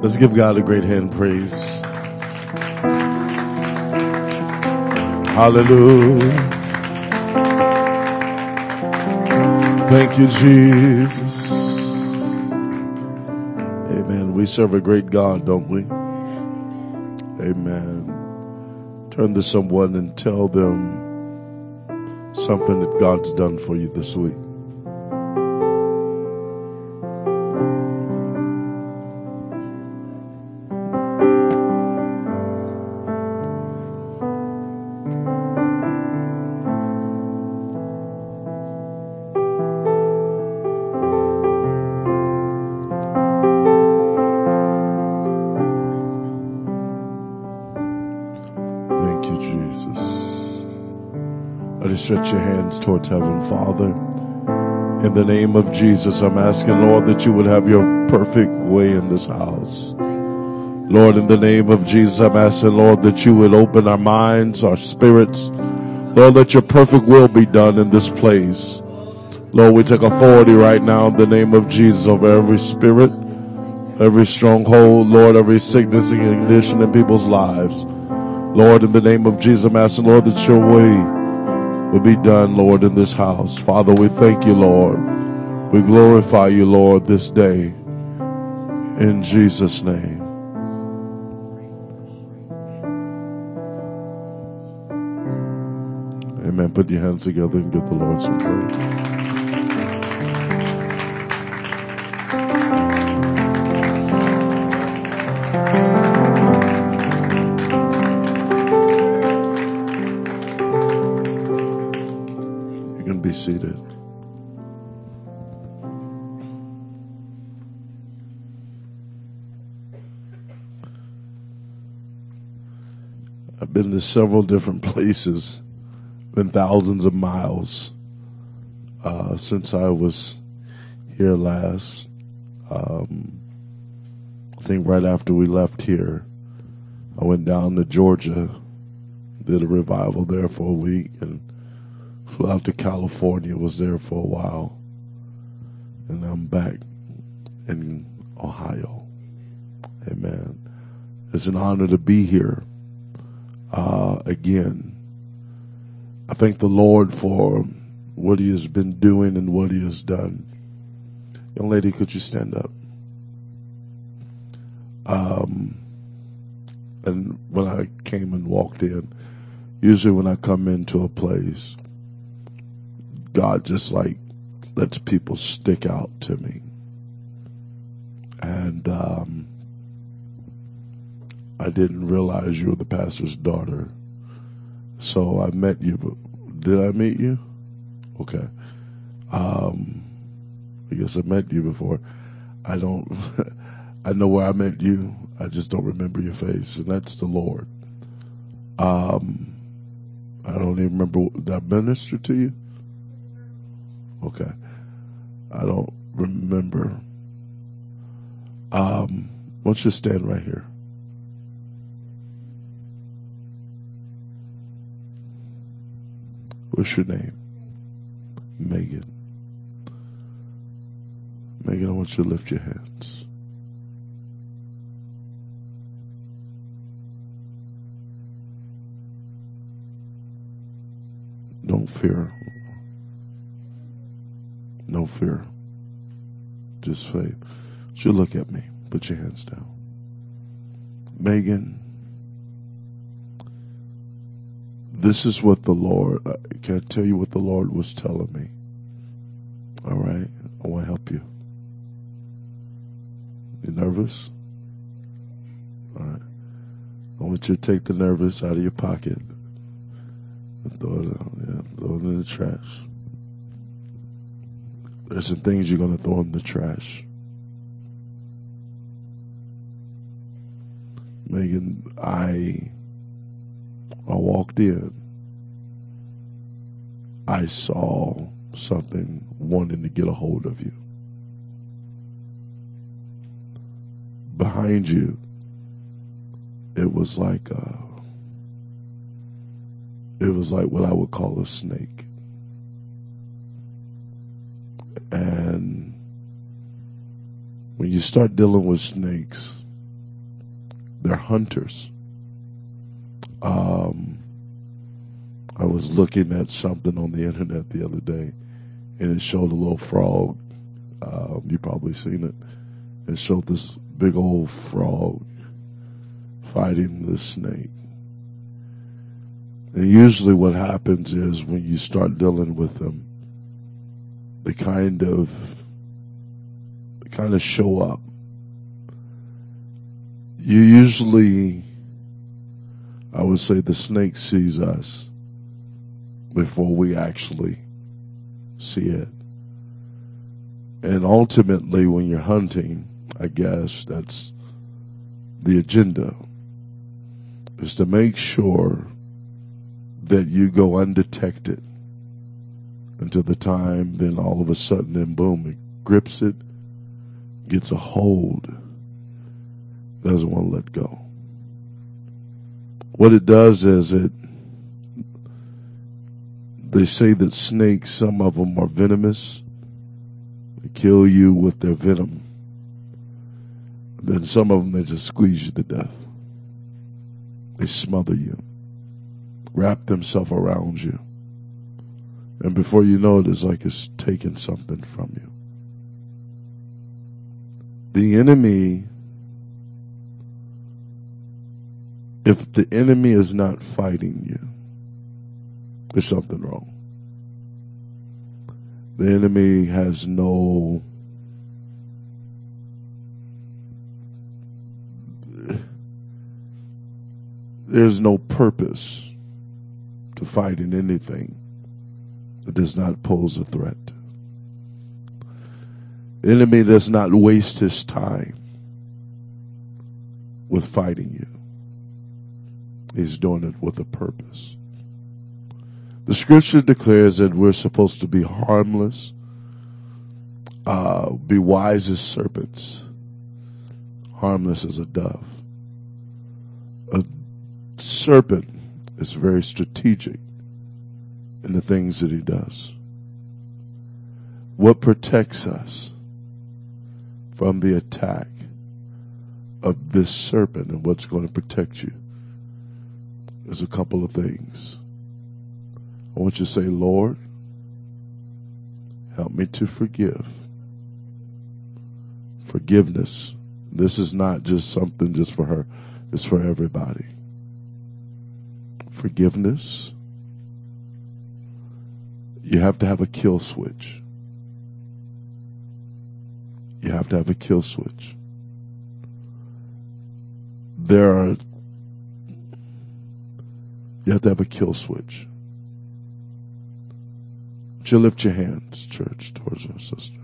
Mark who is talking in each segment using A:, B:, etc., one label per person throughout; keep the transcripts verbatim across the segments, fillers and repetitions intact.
A: Let's give God a great hand praise. Hallelujah. Thank you, Jesus. Amen. We serve a great God, don't we? Amen. Turn to someone and tell them something that God's done for you this week. Stretch your hands towards heaven. Father, in the name of Jesus, I'm asking, Lord, that you would have your perfect way in this house. Lord, in the name of Jesus, I'm asking, Lord, that you would open our minds, our spirits. Lord, let your perfect will be done in this place. Lord, we take authority right now in the name of Jesus over every spirit, every stronghold, Lord, every sickness and condition in people's lives. Lord, in the name of Jesus, I'm asking, Lord, that your way will be done, Lord, in this house. Father, we thank you, Lord. We glorify you, Lord, this day. In Jesus' name. Amen. Put your hands together and give the Lord some praise. Seated. I've been to several different places, been thousands of miles uh, since I was here last. Um, I think right after we left here, I went down to Georgia, did a revival there for a week, and flew out to California, was there for a while, and I'm back in Ohio. Amen. It's an honor to be here uh, again. I thank the Lord for what he has been doing and what he has done. Young lady, could you stand up? Um, and when I came and walked in, usually when I come into a place, God just like lets people stick out to me. And um, I didn't realize you were the pastor's daughter. So I met you. But did I meet you? Okay. Um, I guess I met you before. I don't, I know where I met you. I just don't remember your face. And that's the Lord. Um, I don't even remember, did I minister to you? Okay. I don't remember. Um, why don't you stand right here? What's your name? Megan. Megan, I want you to lift your hands. Don't fear. No fear. Just faith. You look at me. Put your hands down. Megan, this is what the Lord, I can't tell you what the Lord was telling me. All right? I want to help you. You nervous? All right. I want you to take the nervous out of your pocket and throw it out. Yeah, throw it in the trash. There's some things you're going to throw in the trash. Megan, I, I walked in. I saw something wanting to get a hold of you. Behind you, it was like a, it was like what I would call a snake. And when you start dealing with snakes, they're hunters. Um, I was looking at something on the internet the other day, and it showed a little frog. Uh, you probably seen it. It showed this big old frog fighting this snake. And usually what happens is when you start dealing with them, they kind of, they kind of show up. You usually, I would say the snake sees us before we actually see it. And ultimately, when you're hunting, I guess that's the agenda, is to make sure that you go undetected until the time, then all of a sudden, then boom, it grips it, gets a hold, doesn't want to let go. What it does is it, they say that snakes, some of them are venomous. They kill you with their venom. Then some of them, they just squeeze you to death. They smother you, wrap themselves around you. And before you know it, it's like it's taking something from you. The enemy, if the enemy is not fighting you, there's something wrong. The enemy has no there's no purpose to fighting anything that does not pose a threat. The enemy does not waste his time with fighting you. He's doing it with a purpose. The scripture declares that we're supposed to be harmless, uh, be wise as serpents, harmless as a dove. A serpent is very strategic in the things that he does. What protects us from the attack of this serpent, and what's going to protect you, is a couple of things. I want you to say, Lord, help me to forgive. Forgiveness. This is not just something just for her. It's for everybody. Forgiveness. You have to have a kill switch. You have to have a kill switch. There are, you have to have a kill switch. Would you lift your hands, church, towards our sister?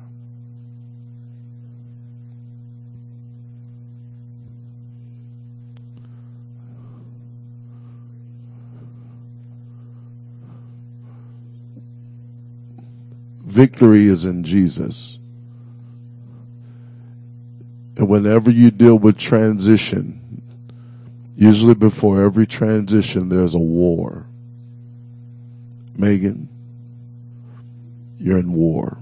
A: Victory is in Jesus. And whenever you deal with transition, usually before every transition, there's a war. Megan, you're in war.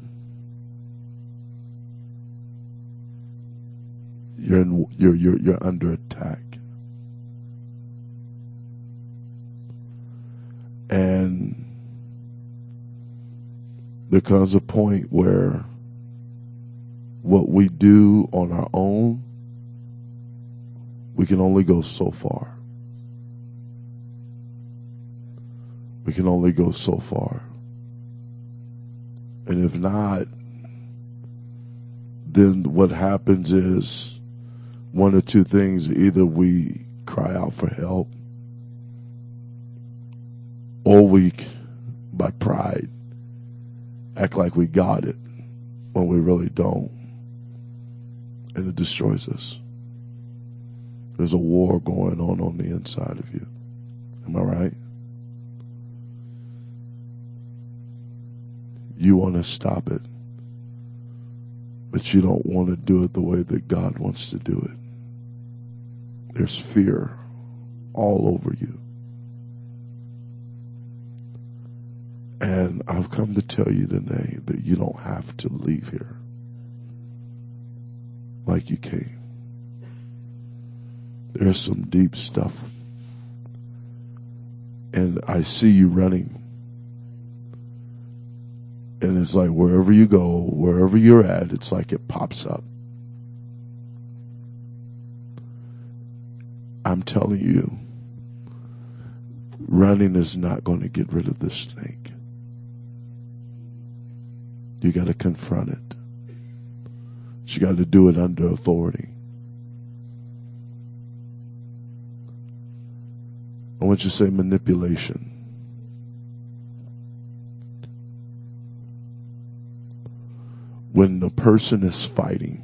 A: You're in, you're you're you're under attack. And there comes a point where what we do on our own, we can only go so far. We can only go so far. And if not, then what happens is one or two things. Either we cry out for help, or we, by pride, act like we got it when we really don't. And it destroys us. There's a war going on on the inside of you. Am I right? You want to stop it, but you don't want to do it the way that God wants to do it. There's fear all over you. And I've come to tell you today that you don't have to leave here like you came. There's some deep stuff. And I see you running. And it's like wherever you go, wherever you're at, it's like it pops up. I'm telling you, running is not going to get rid of this snake. You got to confront it. But you got to do it under authority. I want you to say manipulation. When the person is fighting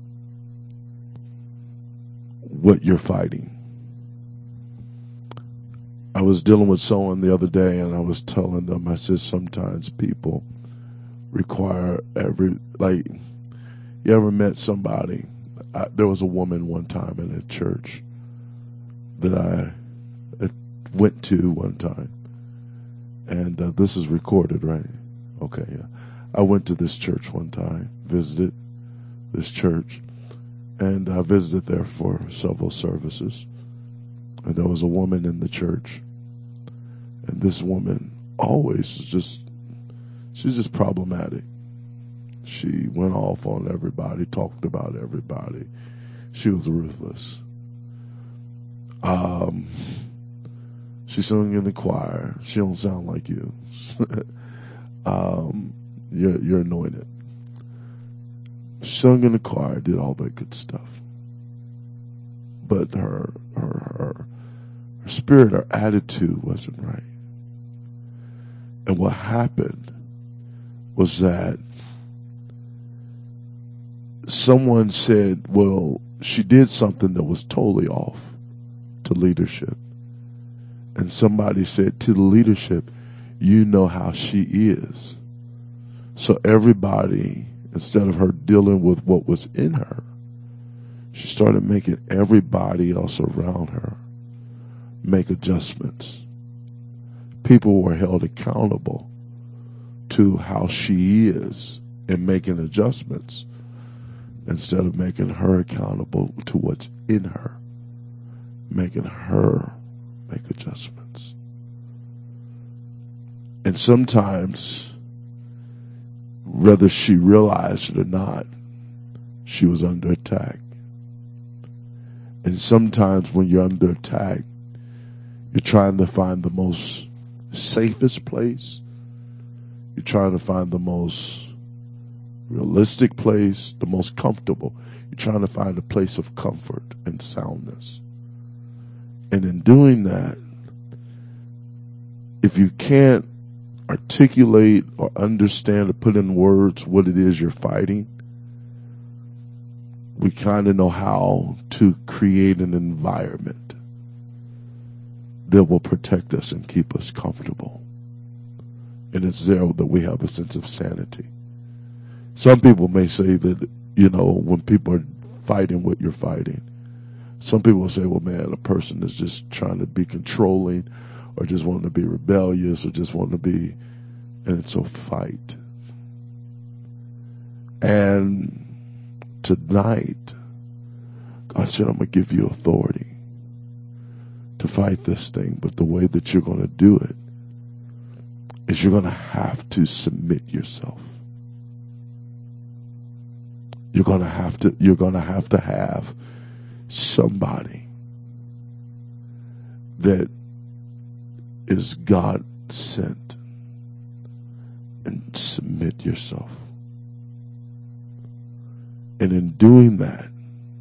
A: what you're fighting. I was dealing with someone the other day, and I was telling them, I said, sometimes people require every, like, you ever met somebody? I, there was a woman one time in a church that I went to one time, and uh, this is recorded, right? Okay, yeah. I went to this church one time, visited this church, and I visited there for several services. And there was a woman in the church, and this woman always just, she's just problematic. She went off on everybody, talked about everybody. She was ruthless. Um, she sung in the choir. She don't sound like you. um, you're, you're anointed. She sung in the choir, did all that good stuff. But her, her, her, her spirit, her attitude wasn't right. And what happened was that someone said, well, she did something that was totally off to leadership. And somebody said to the leadership, you know how she is. So everybody, instead of her dealing with what was in her, she started making everybody else around her make adjustments. People were held accountable to how she is and making adjustments instead of making her accountable to what's in her, making her make adjustments. And sometimes, whether she realized it or not, she was under attack. And sometimes when you're under attack, you're trying to find the most safest place. You're trying to find the most realistic place, the most comfortable. You're trying to find a place of comfort and soundness. And in doing that, if you can't articulate or understand or put in words what it is you're fighting, we kind of know how to create an environment that will protect us and keep us comfortable. And it's there that we have a sense of sanity. Some people may say that, you know, when people are fighting what you're fighting, some people will say, well, man, a person is just trying to be controlling or just wanting to be rebellious or just wanting to be, and it's a fight. And tonight, God said, I'm going to give you authority to fight this thing. But the way that you're going to do it is you're going to have to submit yourself. You're going to have to, you're going to have to have somebody that is God sent and submit yourself. And in doing that,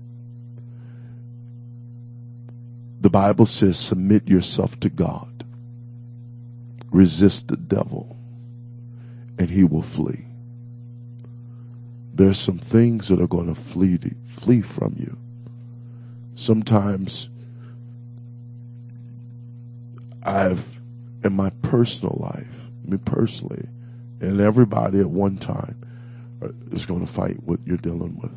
A: the Bible says, submit yourself to God. Resist the devil, and he will flee. There's some things that are going to flee, flee from you. Sometimes I've, in my personal life, me personally, and everybody at one time, is going to fight what you're dealing with.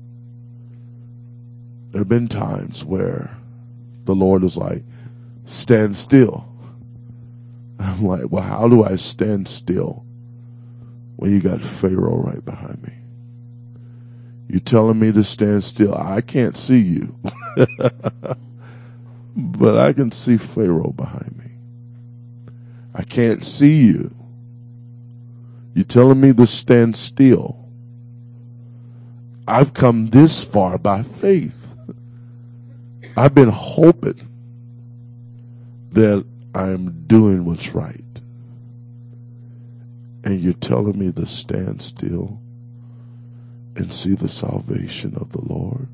A: There have been times where the Lord is like, stand still. I'm like, well, how do I stand still when you got Pharaoh right behind me? You telling me to stand still? I can't see you. But I can see Pharaoh behind me. I can't see you. You're telling me to stand still. I've come this far by faith. I've been hoping that I'm doing what's right. And you're telling me to stand still and see the salvation of the Lord.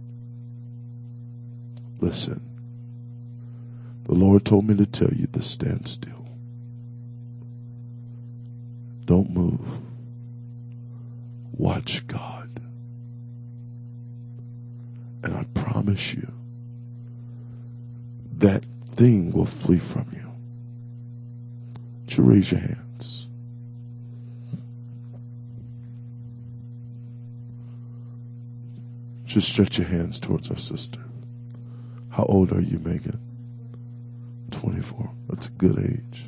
A: Listen, the Lord told me to tell you to stand still. Don't move. Watch God. And I promise you, that thing will flee from you. Would you raise your hands? Just stretch your hands towards our sister. How old are you, Megan? twenty-four. That's a good age.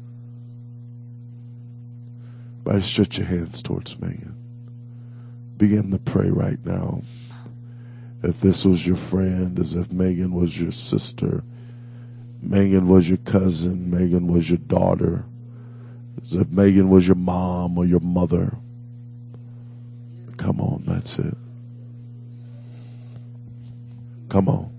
A: But I stretch your hands towards Megan. Begin to pray right now. If this was your friend, as if Megan was your sister, Megan was your cousin, Megan was your daughter, as if Megan was your mom or your mother. Come on, that's it. Come on.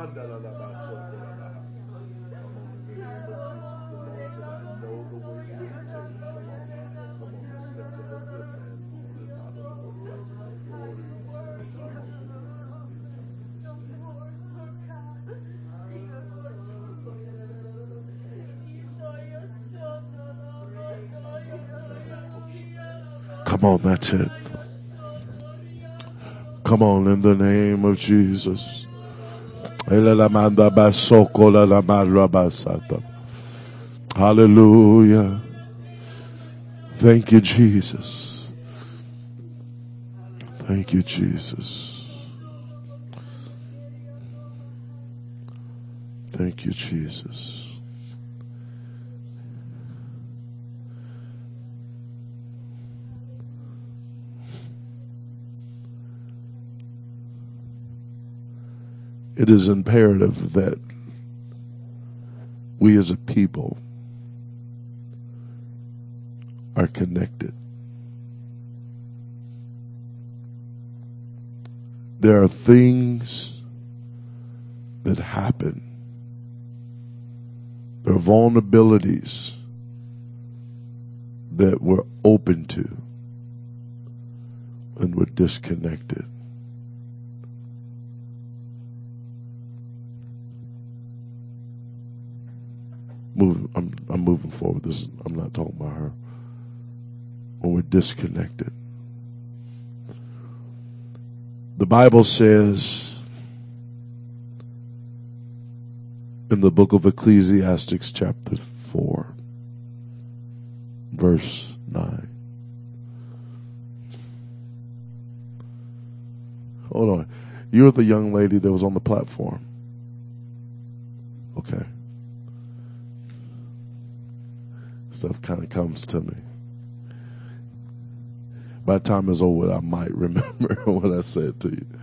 A: Come on, that's it. Come on, in the name of Jesus. Hallelujah. Thank you, Jesus. Thank you, Jesus. Thank you, Jesus. It is imperative that we as a people are connected. There are things that happen. There are vulnerabilities that we're open to when we're disconnected. Move, I'm, I'm moving forward. This is, I'm not talking about her. When we're disconnected. The Bible says in the book of Ecclesiastes chapter four, verse nine. Hold on. You're the young lady that was on the platform. Okay. Stuff kind of comes to me. By the time it's over, I might remember what I said to you.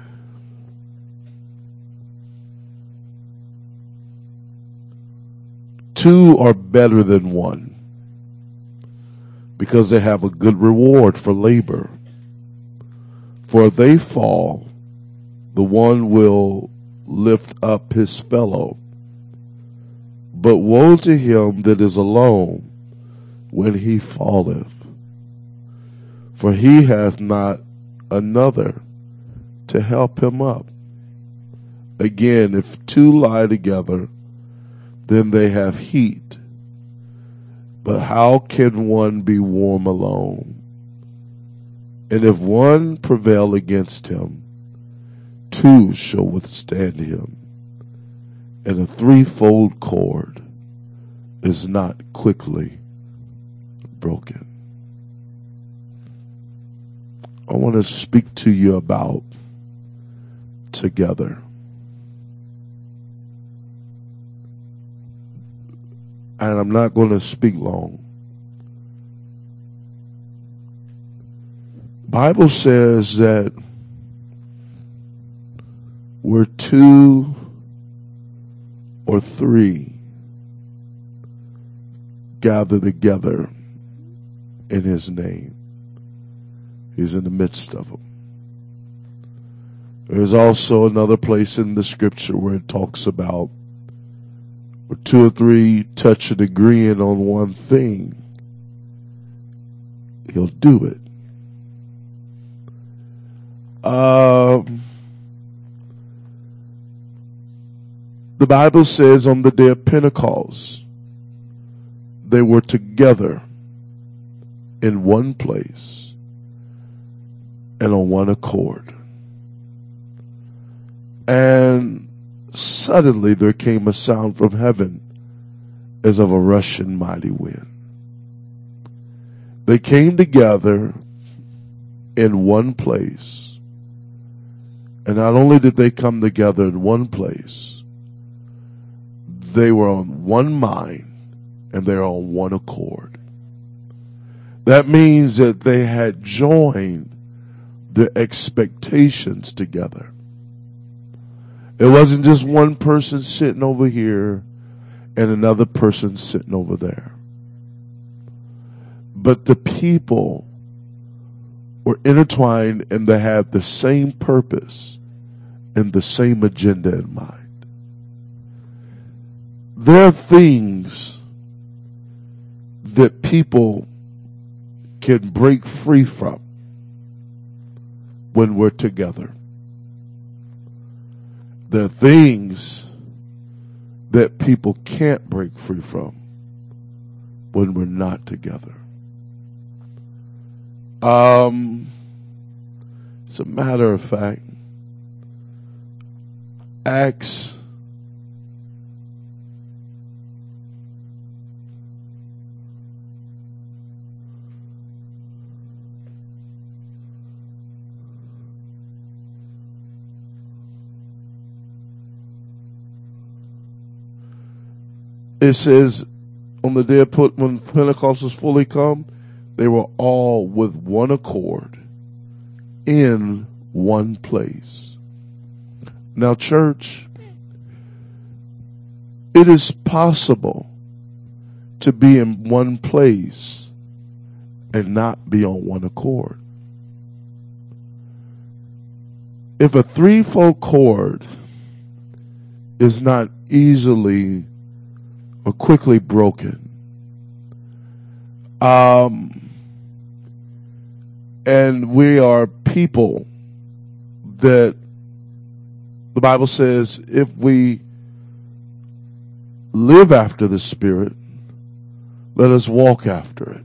A: Two are better than one because they have a good reward for labor. For if they fall, the one will lift up his fellow. But woe to him that is alone when he falleth, for he hath not another to help him up. Again, if two lie together, then they have heat. But how can one be warm alone? And if one prevail against him, two shall withstand him. And a threefold cord is not quickly broken. I want to speak to you about together. And I'm not going to speak long. Bible says that we're two or three gather together in his name. He's in the midst of them. There's also another place in the scripture where it talks about where two or three touch and agreeing on one thing, he'll do it. Um, the Bible says on the day of Pentecost, they were together in one place and on one accord. And suddenly there came a sound from heaven as of a rushing mighty wind. They came together in one place. And not only did they come together in one place, they were on one mind and they're on one accord. That means that they had joined their expectations together. It wasn't just one person sitting over here and another person sitting over there. But the people were intertwined and they had the same purpose and the same agenda in mind. there are things that people can break free from when we're together. There are things that people can't break free from when we're not together. Um, as a matter of fact, Acts it says, on the day of put, when Pentecost was fully come, they were all with one accord in one place. Now, church, it is possible to be in one place and not be on one accord. If a threefold cord is not easily or quickly broken, um, and we are people that the Bible says if we live after the Spirit, let us walk after it.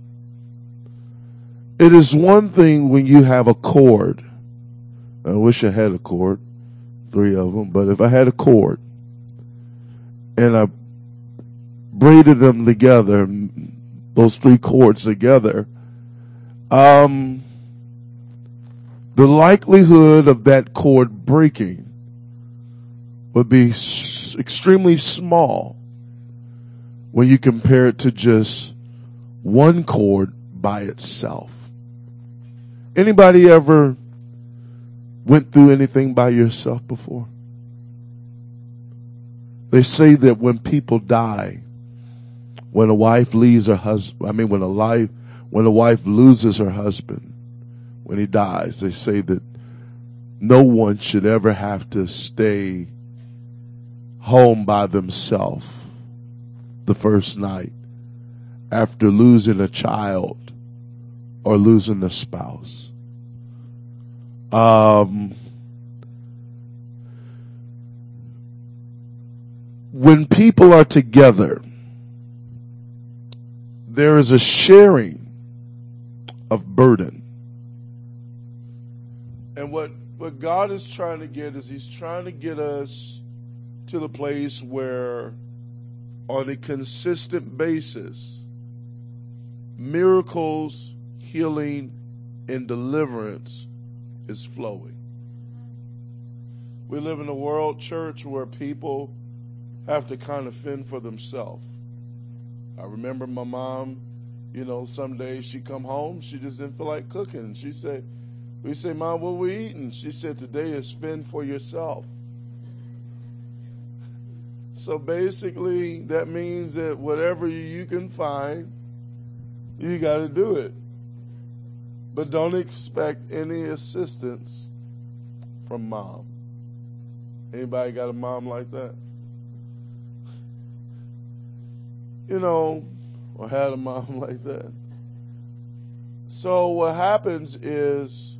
A: It is one thing when you have a cord. I wish I had a cord, three of them, but if I had a cord and I braided them together, those three cords together, um, the likelihood of that cord breaking would be s- extremely small when you compare it to just one cord by itself. Anybody ever went through anything by yourself before? They say that when people die, when a wife leaves her husband, I mean, when a life, when a wife loses her husband, when he dies, they say that no one should ever have to stay home by themselves the first night after losing a child or losing a spouse. Um, when people are together, there is a sharing of burden. And what, what God is trying to get is he's trying to get us to the place where on a consistent basis, miracles, healing, and deliverance is flowing. We live in a world, church, where people have to kind of fend for themselves. I remember my mom, you know, some days she come home, she just didn't feel like cooking. She said, we say, Mom, what we eating? She said, today is fend for yourself. So basically, that means that whatever you can find, you got to do it. But don't expect any assistance from mom. Anybody got a mom like that? You know, or had a mom like that? So what happens is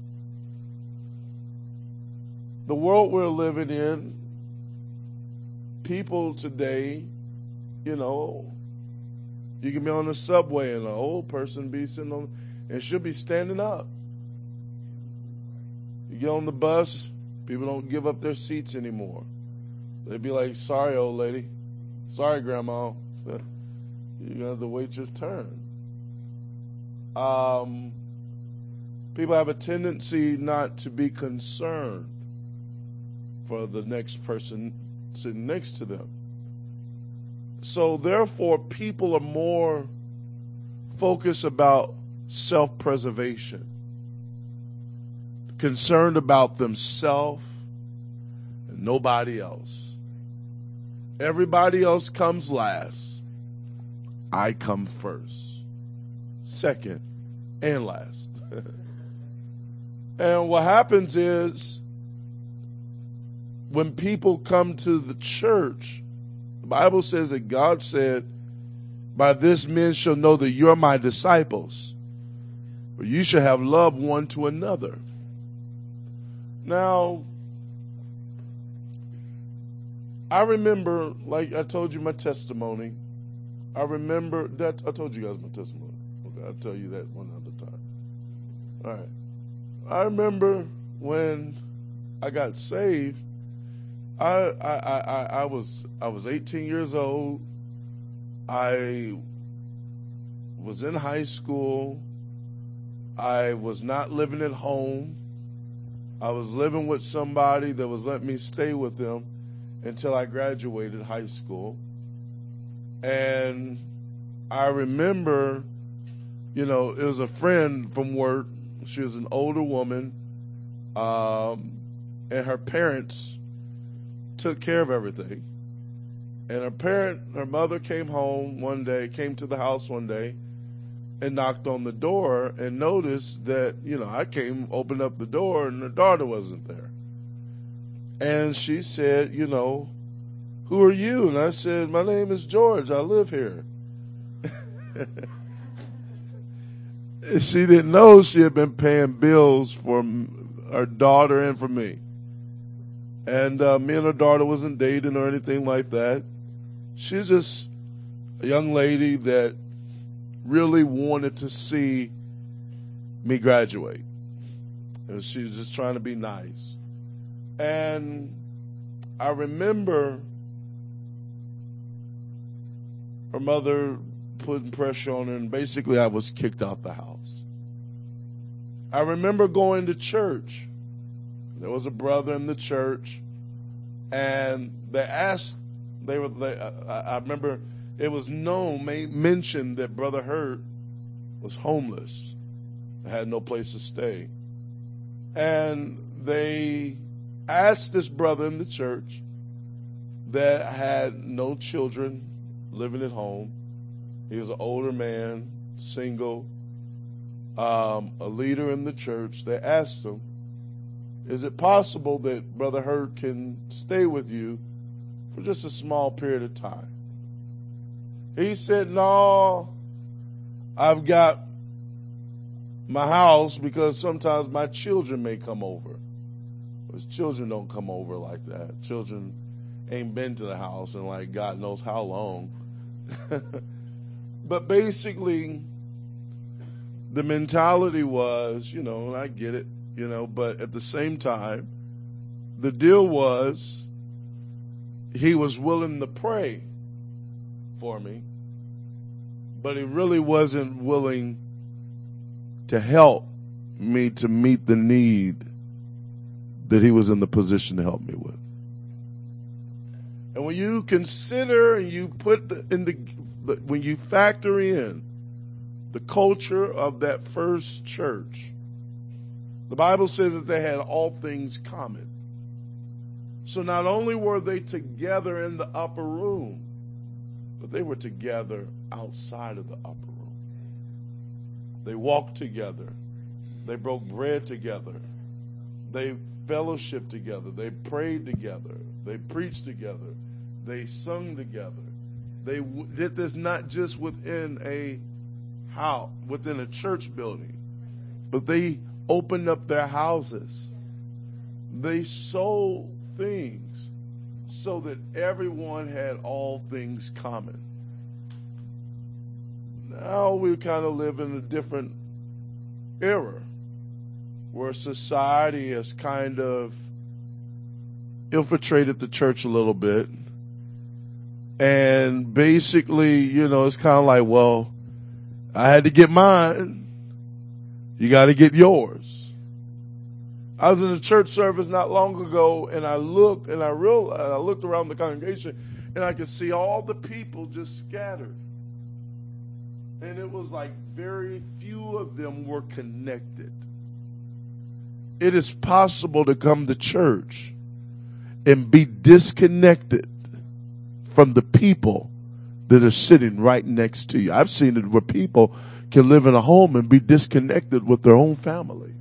A: the world we're living in, people today, you know, you can be on the subway and an old person be sitting on, and should be standing up. You get on the bus, people don't give up their seats anymore. They'd be like, sorry, old lady. Sorry, grandma. You're going to have to wait your turn. Um, people have a tendency not to be concerned for the next person sitting next to them. So therefore, people are more focused about self-preservation, concerned about themselves and nobody else. Everybody else comes last. I come first, second, and last. And what happens is when people come to the church, the Bible says that God said, by this men shall know that you're my disciples, but you shall have love one to another. Now, I remember, like I told you my testimony, I remember that, I told you guys my testimony. Okay, I'll tell you that one other time. All right. I remember when I got saved, I, I, I, I was I was eighteen years old. I was in high school. I was not living at home. I was living with somebody that was letting me stay with them until I graduated high school. And I remember, you know, it was a friend from work. She was an older woman, um, and her parents took care of everything. And her parent, her mother came home one day, came to the house one day, and knocked on the door and noticed that, you know, I came, opened up the door, and her daughter wasn't there. And she said, you know, who are you? And I said, my name is George. I live here. She didn't know she had been paying bills for her daughter and for me. And uh, me and her daughter wasn't dating or anything like that. She's just a young lady that really wanted to see me graduate. And she was just trying to be nice. And I remember her mother putting pressure on her, and basically I was kicked out the house. I remember going to church. There was a brother in the church, and they asked, they were, they, I, I remember it was known, mentioned that Brother Hurt was homeless, had no place to stay. And they asked this brother in the church that had no children living at home. He was an older man, single, um, a leader in the church. They asked him, is it possible that Brother Hurt can stay with you for just a small period of time? He said, no, I've got my house because sometimes my children may come over. But children don't come over like that. Children ain't been to the house in like God knows how long. But basically, the mentality was, you know, and I get it, you know, but at the same time, the deal was he was willing to pray for me, but he really wasn't willing to help me to meet the need that he was in the position to help me with. And when you consider and you put the, in the, when you factor in the culture of that first church, the Bible says that they had all things common. So not only were they together in the upper room, but they were together outside of the upper room. They walked together. They broke bread together. They fellowshiped together. They prayed together. They preached together. They sung together. They w- did this not just within a house, within a church building, but they opened up their houses. They sold things so that everyone had all things common. Now we kind of live in a different era where society has kind of infiltrated the church a little bit. And basically, you know, it's kind of like, well, I had to get mine. You got to get yours. I was in a church service not long ago, and I looked and I realized, I looked around the congregation, and I could see all the people just scattered. And it was like very few of them were connected. It is possible to come to church and be disconnected from the people that are sitting right next to you. I've seen it where people can live in a home and be disconnected with their own family.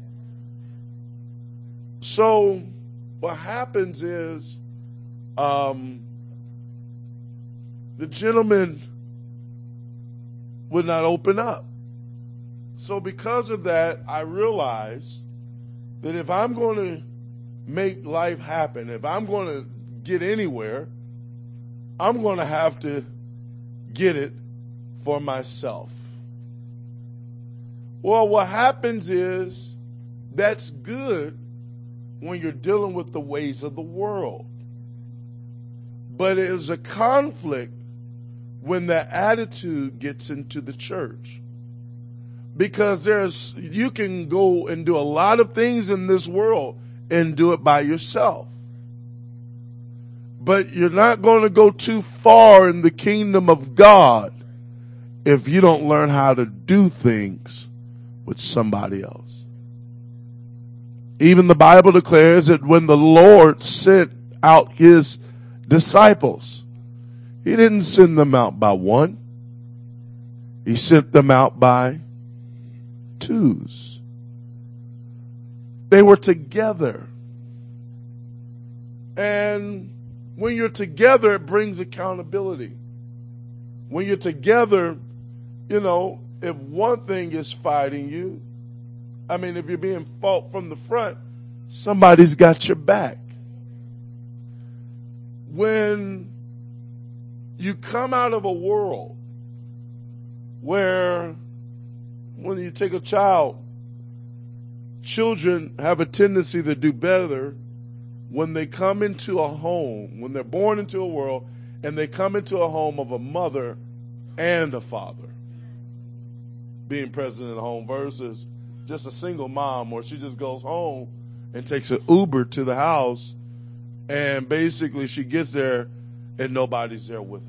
A: So what happens is, um, the gentleman would not open up. So because of that, I realized that if I'm going to make life happen, if I'm going to get anywhere, I'm going to have to get it for myself. Well, what happens is that's good when you're dealing with the ways of the world. But it is a conflict when that attitude gets into the church. Because there's, you can go and do a lot of things in this world and do it by yourself. But you're not going to go too far in the kingdom of God if you don't learn how to do things with somebody else. Even the Bible declares that when the Lord sent out his disciples, he didn't send them out by one. He sent them out by twos. They were together. And when you're together, it brings accountability. When you're together, you know, if one thing is fighting you, I mean, if you're being fought from the front, somebody's got your back. When you come out of a world where, when you take a child, children have a tendency to do better when they come into a home, when they're born into a world, and they come into a home of a mother and a father being present in the home versus just a single mom where she just goes home and takes an Uber to the house and basically she gets there and nobody's there with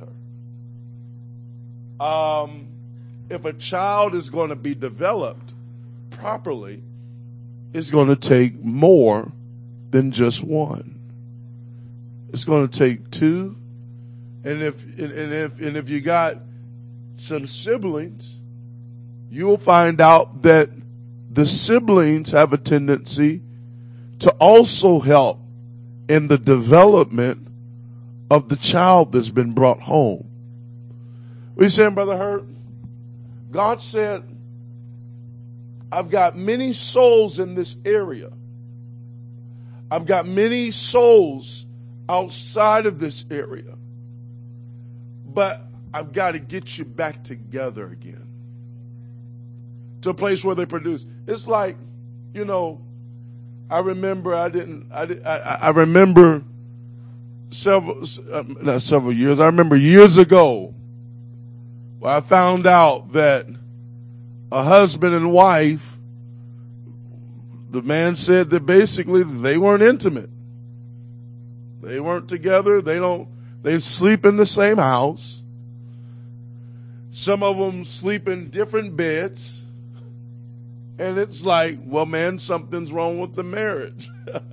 A: her. Um, if a child is going to be developed properly, it's going to take more than just one. It's going to take two. And if and if and if you got some siblings, you will find out that the siblings have a tendency to also help in the development of the child that's been brought home. What are you saying, Brother Hurt? God said, I've got many souls in this area. I've got many souls outside of this area. But I've got to get you back together again. To a place where they produce. It's like, you know, I remember I didn't, I, I, I remember several, not several years, I remember years ago where I found out that a husband and wife, the man said that basically they weren't intimate. They weren't together. They don't, they sleep in the same house. Some of them sleep in different beds. And it's like, well, man, something's wrong with the marriage.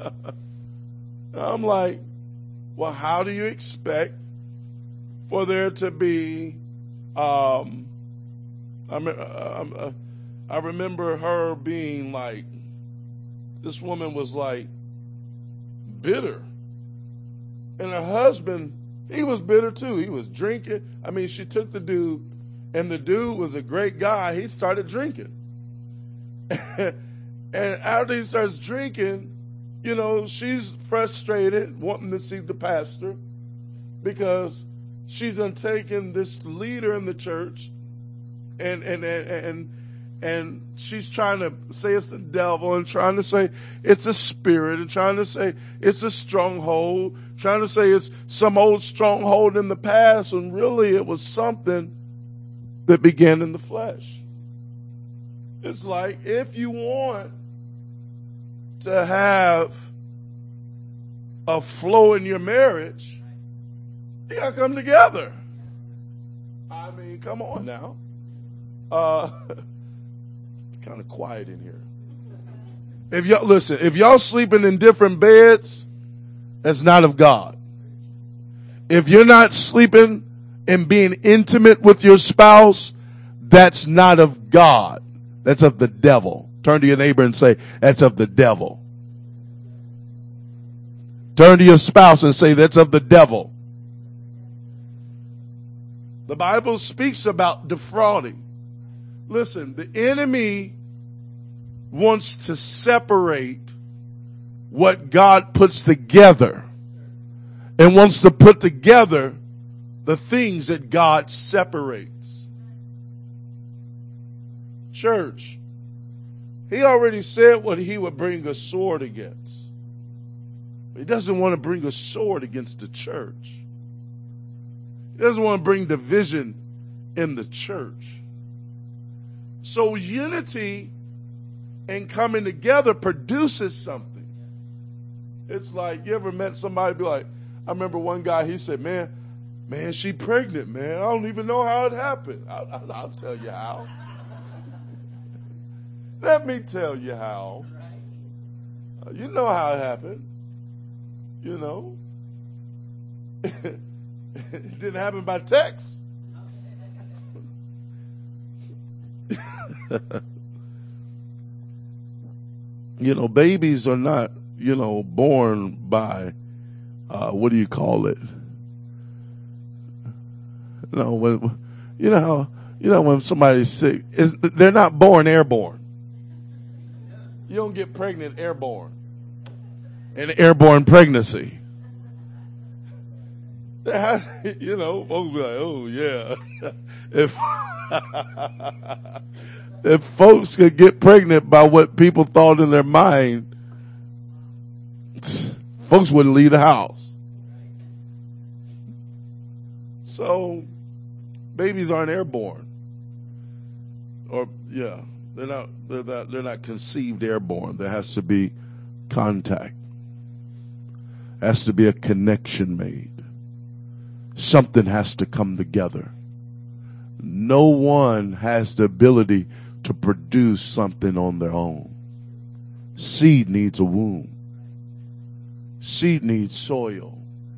A: I'm like, well, how do you expect for there to be, um, I, I, I remember her being like, this woman was like bitter. And her husband, he was bitter too. He was drinking. I mean, she took the dude, and the dude was a great guy. He started drinking. And after he starts drinking, you know, she's frustrated, wanting to see the pastor because she's untaken this leader in the church, and and and and and she's trying to say it's the devil, and trying to say it's a spirit, and trying to say it's a stronghold, trying to say it's some old stronghold in the past, when really it was something that began in the flesh. It's like, if you want to have a flow in your marriage, you gotta come together. I mean, come on now. Uh, kind of quiet in here. If y'all, listen, if y'all sleeping in different beds, that's not of God. If you're not sleeping and being intimate with your spouse, that's not of God. That's of the devil. Turn to your neighbor and say, that's of the devil. Turn to your spouse and say, that's of the devil. The Bible speaks about defrauding. Listen, the enemy wants to separate what God puts together and wants to put together the things that God separates. Church, he already said what he would bring a sword against. He doesn't want to bring a sword against the church. He doesn't want to bring division in the church. So unity and coming together produces something. It's like, you ever met somebody be like, I remember one guy, he said, man, man, she pregnant, man. I don't even know how it happened. I'll, I'll, I'll tell you how. Let me tell you how. Uh, you know how it happened. You know. It didn't happen by text. You know, babies are not, you know, born by, uh, what do you call it? You know, when, you know how, you know, when somebody's sick, is they're not born airborne. You don't get pregnant airborne. An airborne pregnancy. You know, folks be like, oh yeah. If if folks could get pregnant by what people thought in their mind, folks wouldn't leave the house. So babies aren't airborne. Or yeah, they're not they're not they're not conceived airborne. There has to be contact. Has to be a connection made. Something has to come together. No one has the ability to produce something on their own. Seed needs a womb. Seed needs soil.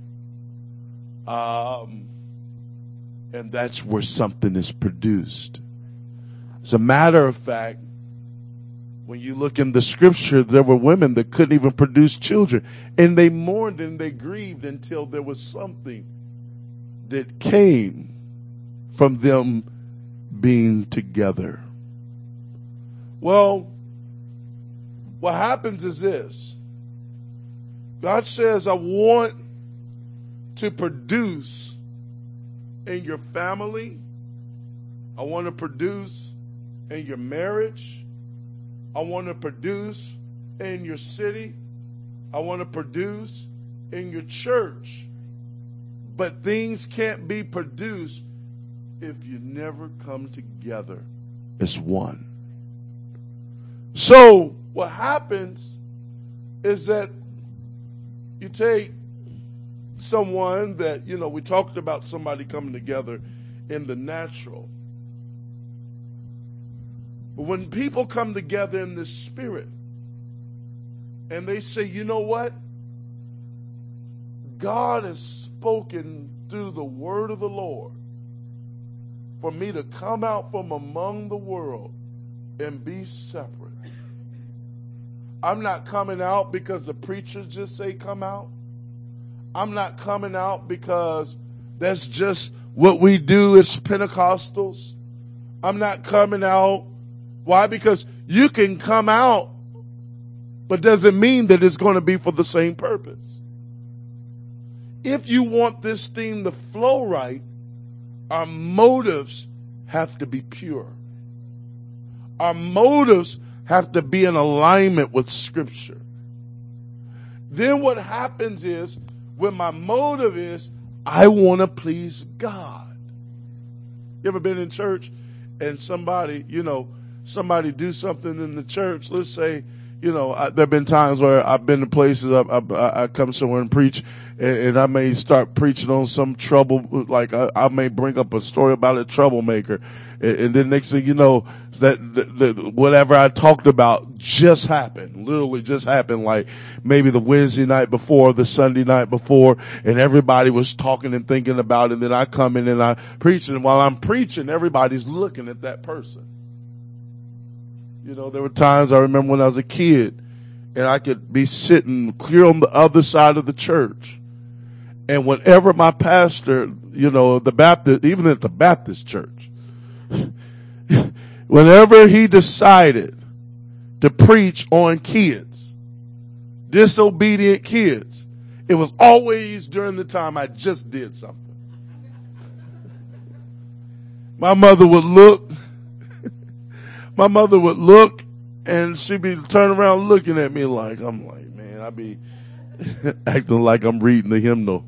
A: Um, and that's where something is produced. As a matter of fact, when you look in the scripture, there were women that couldn't even produce children. And they mourned and they grieved until there was something that came from them being together. Well, what happens is this. God says, I want to produce in your family. I want to produce in your marriage. I want to produce in your city. I want to produce in your church. But things can't be produced if you never come together as one. So what happens is that you take someone that, you know, we talked about somebody coming together in the natural. But when people come together in the spirit and they say, you know what? God has spoken through the word of the Lord for me to come out from among the world and be separate. I'm not coming out because the preachers just say come out. I'm not coming out because that's just what we do as Pentecostals. I'm not coming out. Why? Because you can come out, but doesn't mean that it's going to be for the same purpose. If you want this thing to flow right, our motives have to be pure. Our motives have to be in alignment with Scripture. Then what happens is, when my motive is, I want to please God. You ever been in church and somebody, you know, somebody do something in the church? Let's say, you know, I, there have been times where I've been to places, I, I, I come somewhere and preach, and, and I may start preaching on some trouble, like I, I may bring up a story about a troublemaker, and, and then next thing you know, that the, the, whatever I talked about just happened, literally just happened, like maybe the Wednesday night before, the Sunday night before, and everybody was talking and thinking about it, and then I come in and I preach, and while I'm preaching, everybody's looking at that person. You know, there were times I remember when I was a kid and I could be sitting clear on the other side of the church And whenever my pastor, you know, the Baptist, even at the Baptist church, whenever he decided to preach on kids, disobedient kids, it was always during the time I just did something. My mother would look, my mother would look and she'd be turning around looking at me like, I'm like, man, I'd be acting like I'm reading the hymnal.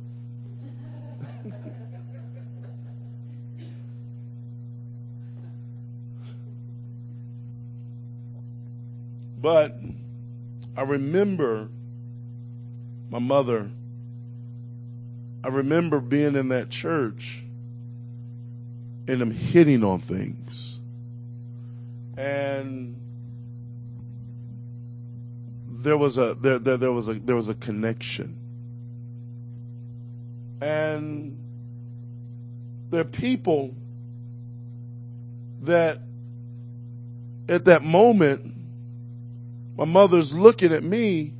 A: But I remember my mother, I remember being in that church and them hitting on things. And there was a there, there there was a there was a connection. And there are people that at that moment, my mother's looking at me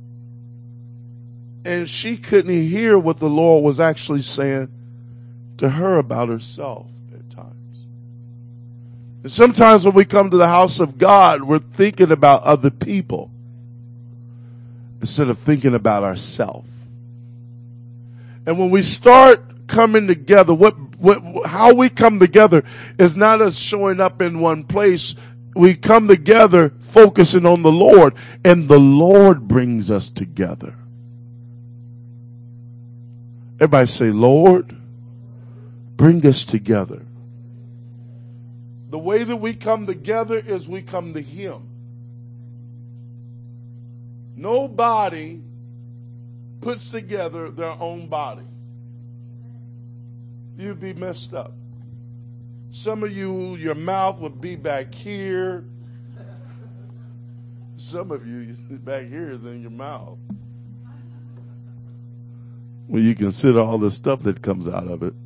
A: and she couldn't hear what the Lord was actually saying to her about herself at times. And sometimes when we come to the house of God, we're thinking about other people instead of thinking about ourselves. And when we start coming together, what, what, how we come together is not us showing up in one place. We come together focusing on the Lord, and the Lord brings us together. Everybody say, Lord, bring us together. The way that we come together is we come to Him. Nobody puts together their own body. You'd be messed up. Some of you, your mouth would be back here. Some of you, back here is in your mouth. When you consider all the stuff that comes out of it.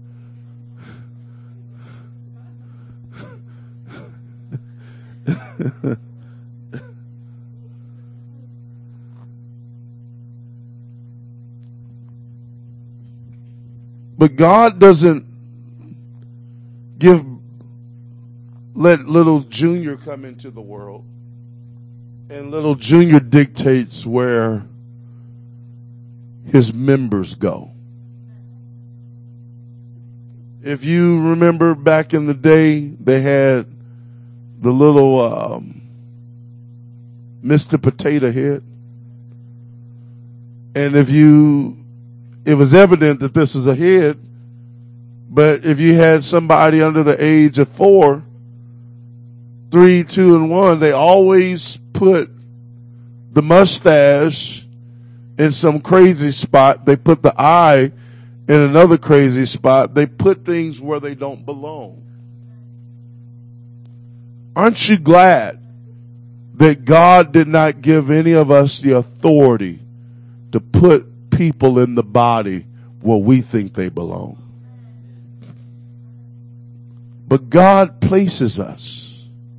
A: But God doesn't give, let little Junior come into the world. And little Junior dictates where his members go. If you remember back in the day, they had the little um, Mister Potato Head. And if you, it was evident that this was a head, but if you had somebody under the age of four, three, two, and one, they always put the mustache in some crazy spot. They put the eye in another crazy spot. They put things where they don't belong. Aren't you glad that God did not give any of us the authority to put people in the body where we think they belong? But God places us.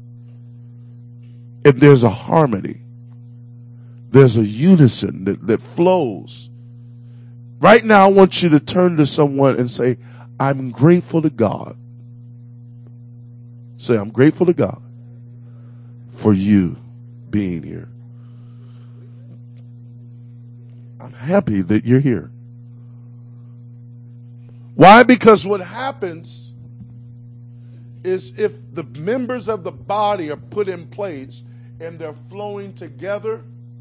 A: If there's a harmony, there's a unison that, that flows. Right now, I want you to turn to someone and say, I'm grateful to God. Say, I'm grateful to God for you being here. I'm happy that you're here. Why? Because what happens is if the members of the body are put in place and they're flowing together,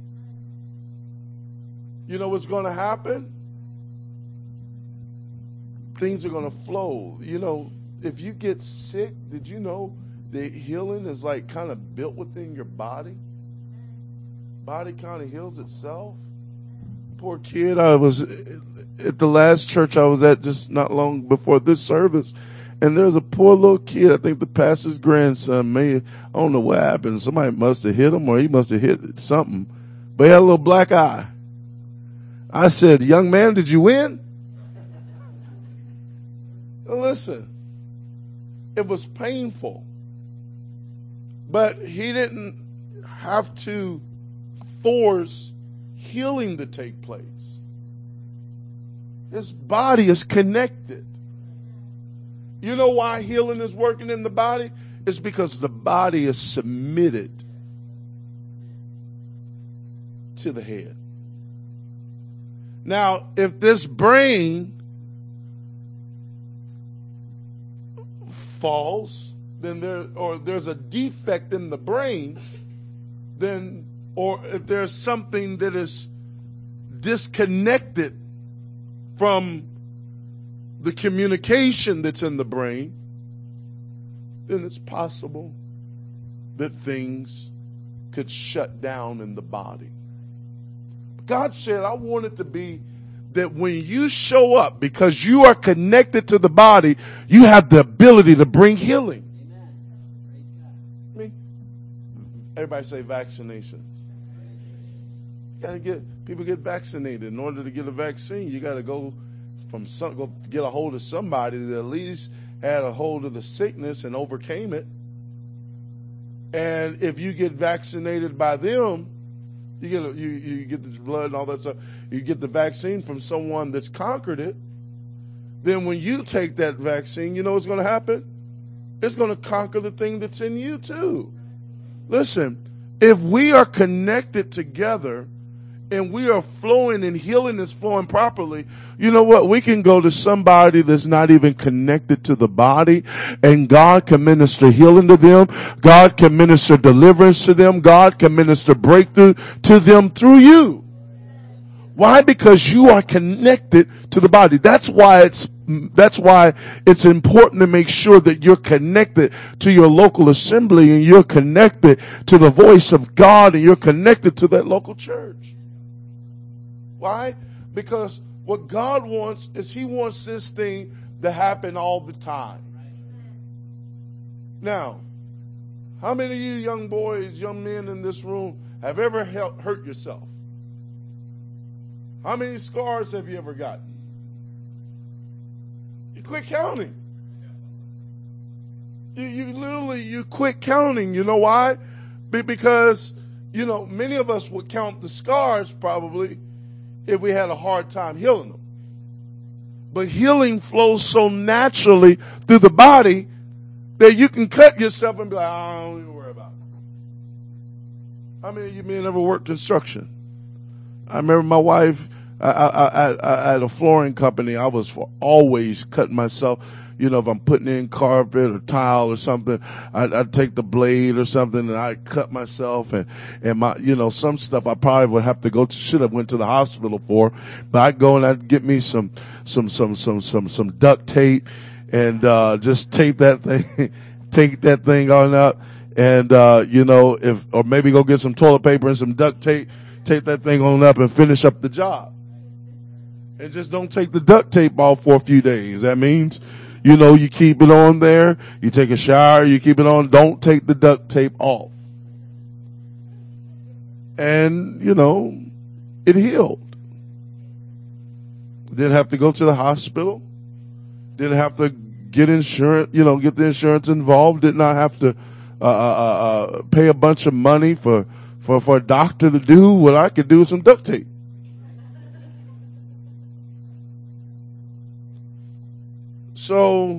A: you know what's going to happen? Things are going to flow. You know, if you get sick, did you know that healing is like kind of built within your body? Body kind of heals itself. Poor kid, I was at the last church I was at just not long before this service, and there was a poor little kid, I think the pastor's grandson, may, I don't know what happened. Somebody must have hit him or he must have hit something, but he had a little black eye. I said, young man, did you win? Listen, it was painful, but he didn't have to force healing to take place. His body is connected. You know why healing is working in the body? It's because the body is submitted to the head. Now, if this brain falls, then there, or there's a defect in the brain, then, or if there's something that is disconnected from the communication that's in the brain, then it's possible that things could shut down in the body. God said, I want it to be that when you show up, because you are connected to the body, you have the ability to bring healing. Amen. Me? Everybody say vaccinations. You gotta get, people get vaccinated. In order to get a vaccine, you gotta go from some, go get a hold of somebody that at least had a hold of the sickness and overcame it. And if you get vaccinated by them, you get a, you you get the blood and all that stuff. You get the vaccine from someone that's conquered it. Then when you take that vaccine, you know what's going to happen? It's going to conquer the thing that's in you too. Listen, if we are connected together and we are flowing and healing is flowing properly, you know what? We can go to somebody that's not even connected to the body, and God can minister healing to them. God can minister deliverance to them. God can minister breakthrough to them through you. Why? Because you are connected to the body. That's why it's That's why it's important to make sure that you're connected to your local assembly and you're connected to the voice of God and you're connected to that local church. Why? Because what God wants is He wants this thing to happen all the time. Now, how many of you young boys, young men in this room have ever hurt yourself? How many scars have you ever gotten? You quit counting. You, you literally, you quit counting. You know why? Because, you know, many of us would count the scars probably if we had a hard time healing them. But healing flows so naturally through the body that you can cut yourself and be like, I don't even worry about it. How many of you men ever worked construction? I remember my wife, I, I, I, I had a flooring company. I was for always cutting myself. You know, if I'm putting in carpet or tile or something, I'd, I'd take the blade or something and I'd cut myself and, and my, you know, some stuff I probably would have to go to, should have went to the hospital for, but I'd go and I'd get me some, some, some, some, some, some duct tape and, uh, just tape that thing, take that thing on up and, uh, you know, if, or maybe go get some toilet paper and some duct tape, tape that thing on up and finish up the job. And just don't take the duct tape off for a few days. That means, you know, you keep it on there, you take a shower, you keep it on, don't take the duct tape off. And, you know, it healed. Didn't have to go to the hospital. Didn't have to get insurance, you know, get the insurance involved. Did not have to uh, uh, uh, pay a bunch of money for, for, for a doctor to do what I could do with some duct tape. So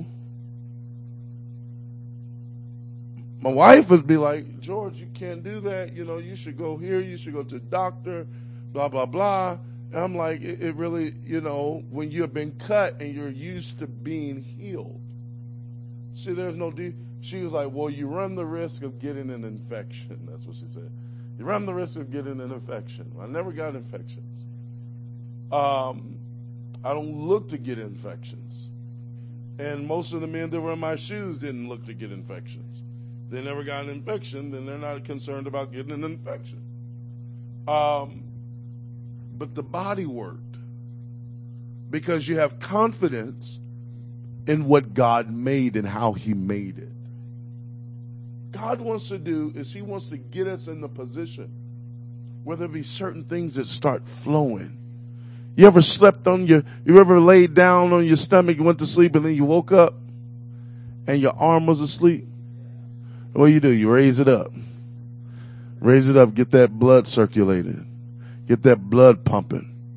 A: my wife would be like, George, you can't do that. You know, you should go here. You should go to the doctor, blah, blah, blah. And I'm like, it, it really, you know, when you have been cut and you're used to being healed. See, there's no, de- she was like, well, you run the risk of getting an infection. That's what she said. You run the risk of getting an infection. I never got infections. Um, I don't look to get infections. And most of the men that were in my shoes didn't look to get infections. They never got an infection, then they're not concerned about getting an infection. Um, but the body worked because you have confidence in what God made and how He made it. God wants to do is He wants to get us in the position where there be certain things that start flowing. You ever slept on your, you ever laid down on your stomach, you went to sleep and then you woke up and your arm was asleep? What do you do? You raise it up. Raise it up, get that blood circulating. Get that blood pumping.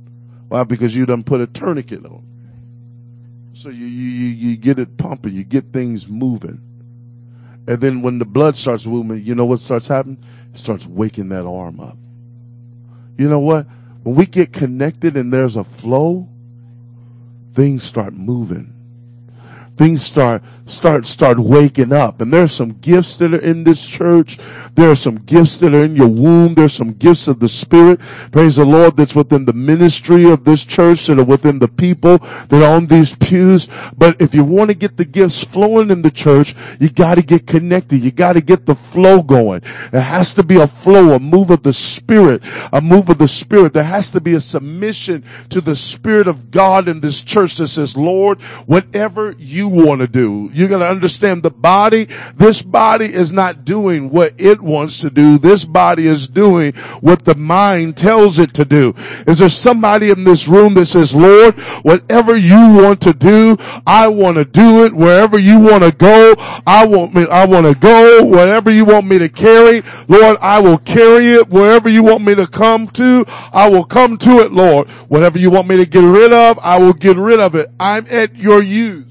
A: Why? Because you done put a tourniquet on. So you, you, you get it pumping, you get things moving. And then when the blood starts moving, you know what starts happening? It starts waking that arm up. You know what? When we get connected and there's a flow, things start moving. Things start, start, start waking up. And there's some gifts that are in this church. There are some gifts that are in your womb. There's some gifts of the Spirit. Praise the Lord, that's within the ministry of this church, that are within the people that are on these pews. But if you want to get the gifts flowing in the church, you got to get connected. You got to get the flow going. There has to be a flow, a move of the Spirit, a move of the Spirit. There has to be a submission to the Spirit of God in this church that says, Lord, whatever you want to do. You're going to understand the body. This body is not doing what it wants to do. This body is doing what the mind tells it to do. Is there somebody in this room that says, Lord, whatever you want to do, I want to do it. Wherever you want to go, I want me, I want to go. Whatever you want me to carry, Lord, I will carry it. Wherever you want me to come to, I will come to it, Lord. Whatever you want me to get rid of, I will get rid of it. I'm at your use.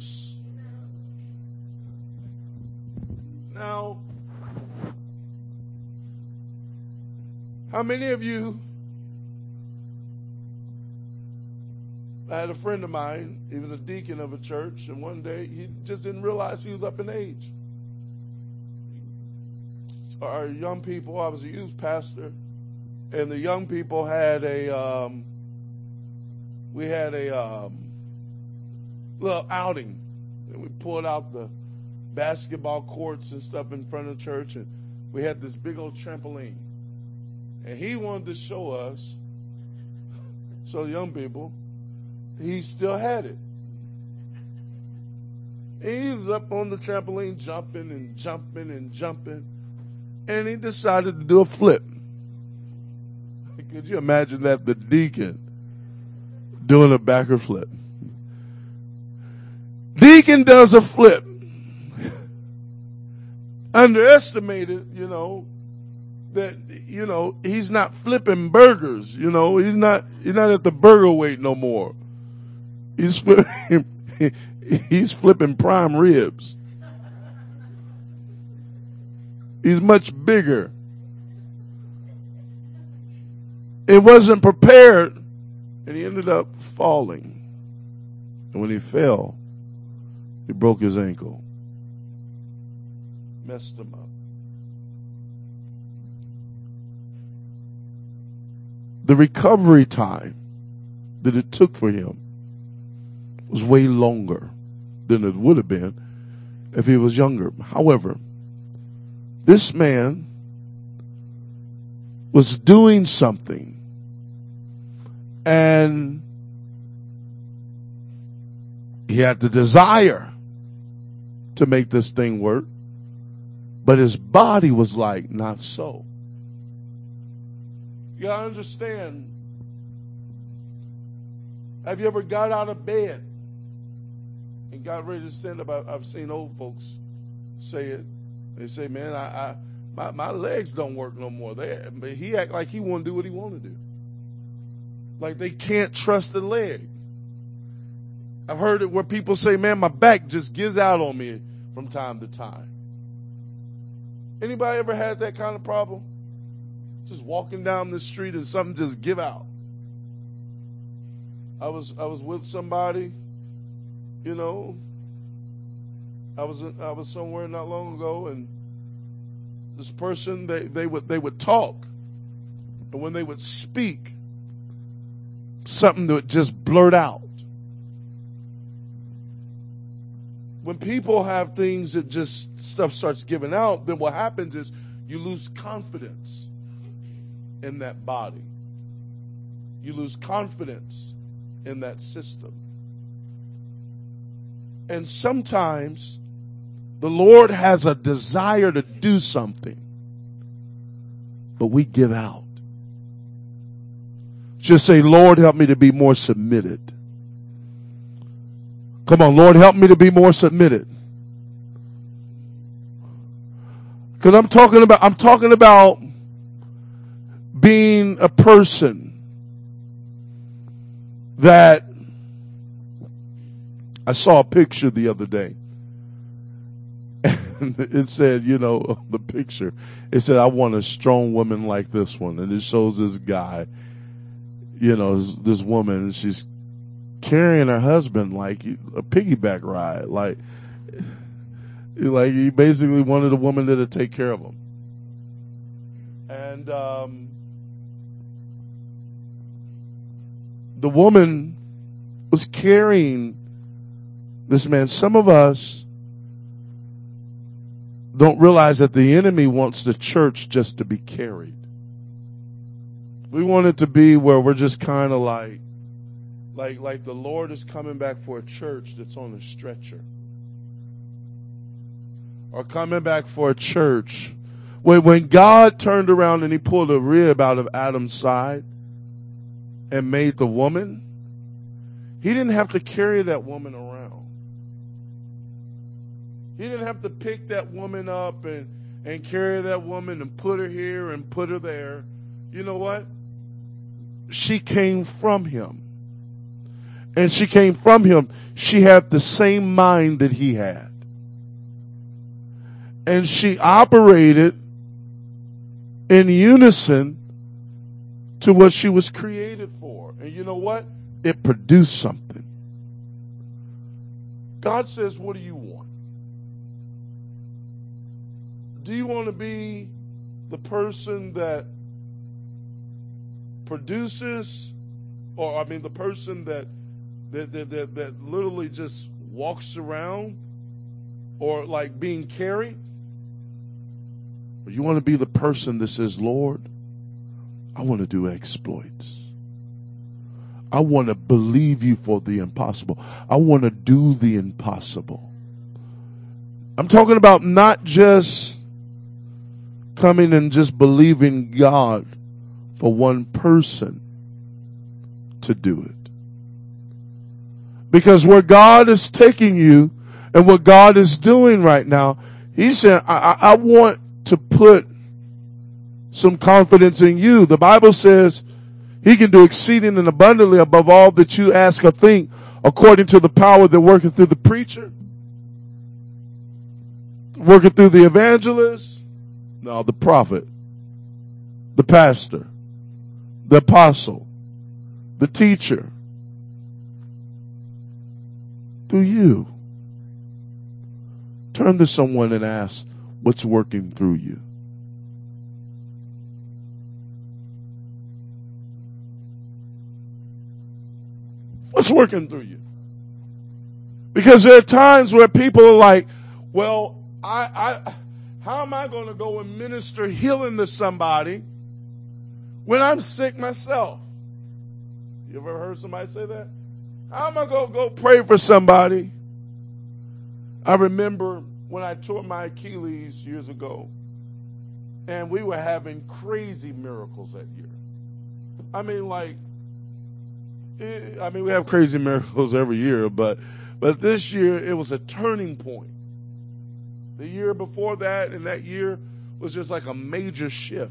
A: Now, how many of you, I had a friend of mine, he was a deacon of a church, and one day he just didn't realize he was up in age. Our young people, I was a youth pastor, and the young people had a, um, we had a um, little outing, and we pulled out the basketball courts and stuff in front of the church, and we had this big old trampoline. And he wanted to show us, show the young people, he still had it. And he was up on the trampoline jumping and jumping and jumping, and he decided to do a flip. Could you imagine that? The deacon doing a backer flip. Deacon does a flip. Underestimated, you know, that, you know, he's not flipping burgers, you know, he's not, he's not at the burger weight no more. He's flipping, he's flipping prime ribs. He's much bigger. It wasn't prepared, and he ended up falling. And when he fell, he broke his ankle. Messed him up. The recovery time that it took for him was way longer than it would have been if he was younger. However, this man was doing something, and he had the desire to make this thing work. But his body was like, not so. You gotta understand. Have you ever got out of bed and got ready to stand up? I've seen old folks say it. They say, man, I, I my, my legs don't work no more. They, but he act like he want to do what he want to do. Like they can't trust the leg. I've heard it where people say, man, my back just gives out on me from time to time. Anybody ever had that kind of problem? Just walking down the street and something just give out. I was I was with somebody, you know. I was I was somewhere not long ago, and this person they, they would they would talk, and when they would speak, something would just blurt out. When people have things that just stuff starts giving out, then what happens is you lose confidence in that body. You lose confidence in that system. And sometimes the Lord has a desire to do something, but we give out. Just say, Lord, help me to be more submitted. Come on, Lord, help me to be more submitted. Because I'm talking about, I'm talking about being a person that I saw a picture the other day. And it said, you know, the picture, it said, I want a strong woman like this one. And it shows this guy, you know, this, this woman, and she's carrying her husband like a piggyback ride. Like, like he basically wanted a woman there to take care of him. And um, the woman was carrying this man. Some of us don't realize that the enemy wants the church just to be carried. We want it to be where we're just kind of like, like, like the Lord is coming back for a church that's on a stretcher. Or coming back for a church. When, when God turned around and he pulled a rib out of Adam's side and made the woman, he didn't have to carry that woman around. He didn't have to pick that woman up and, and carry that woman and put her here and put her there. You know what? She came from him. And she came from him. She had the same mind that he had. And she operated in unison to what she was created for. And you know what? It produced something. God says, what do you want? Do you want to be the person that produces, or I mean the person that that, that, that, that literally just walks around or like being carried? Or you want to be the person that says, Lord, I want to do exploits. I want to believe you for the impossible. I want to do the impossible. I'm talking about not just coming and just believing God for one person to do it. Because where God is taking you and what God is doing right now, he said, I, I, I want to put some confidence in you. The Bible says he can do exceeding and abundantly above all that you ask or think, according to the power that worketh through the preacher, working through the evangelist, no, the prophet, the pastor, the apostle, the teacher, through you. Turn to someone and ask, what's working through you? What's working through you? Because there are times where people are like, well, I, I, how am I going to go and minister healing to somebody when I'm sick myself? You ever heard somebody say that? How am I going to go pray for somebody? I remember when I tore my Achilles years ago, and we were having crazy miracles that year. I mean, like, it, I mean, we have crazy miracles every year, but but this year it was a turning point. The year before that and that year was just like a major shift.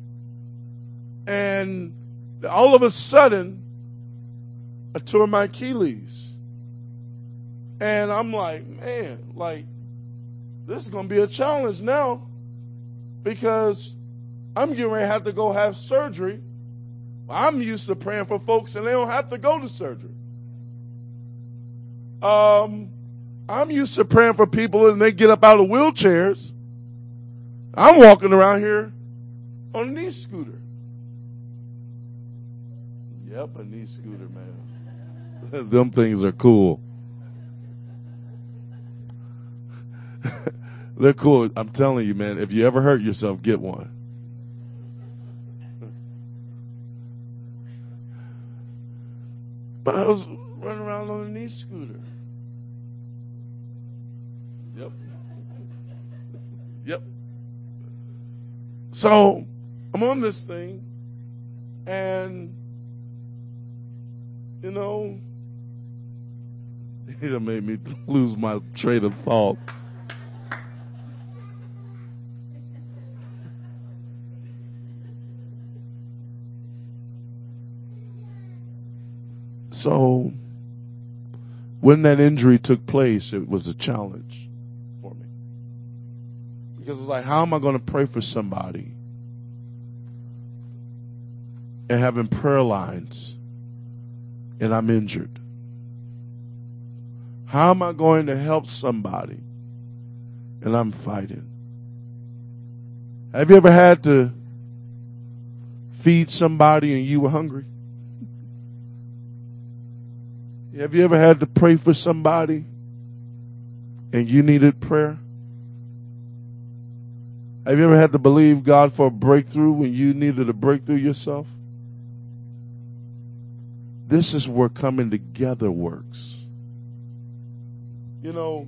A: And all of a sudden, I tore my Achilles. And I'm like, man, like, this is going to be a challenge now because I'm getting ready to have to go have surgery. I'm used to praying for folks and they don't have to go to surgery. Um... I'm used to praying for people and they get up out of wheelchairs. I'm walking around here on a knee scooter. Yep, a knee scooter, man. Them things are cool. They're cool. I'm telling you, man, if you ever hurt yourself, get one. But I was running around on a knee scooter. Yep. Yep. So I'm on this thing, and you know, it made me lose my train of thought. So when that injury took place, it was a challenge for me. Because it's like, how am I going to pray for somebody and having prayer lines and I'm injured? How am I going to help somebody and I'm fighting? Have you ever had to feed somebody and you were hungry? Have you ever had to pray for somebody and you needed prayer? Have you ever had to believe God for a breakthrough when you needed a breakthrough yourself? This is where coming together works. You know,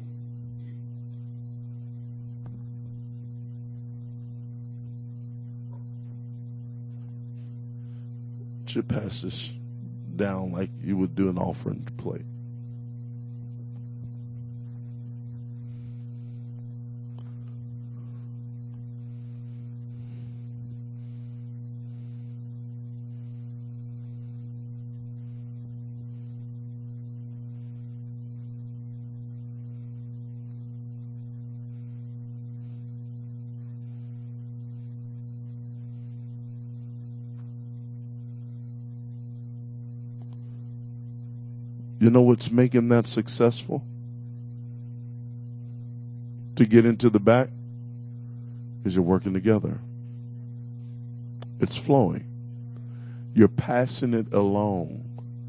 A: should pass this down like you would do an offering plate. You know what's making that successful? To get into the back is you're working together. It's flowing. You're passing it along.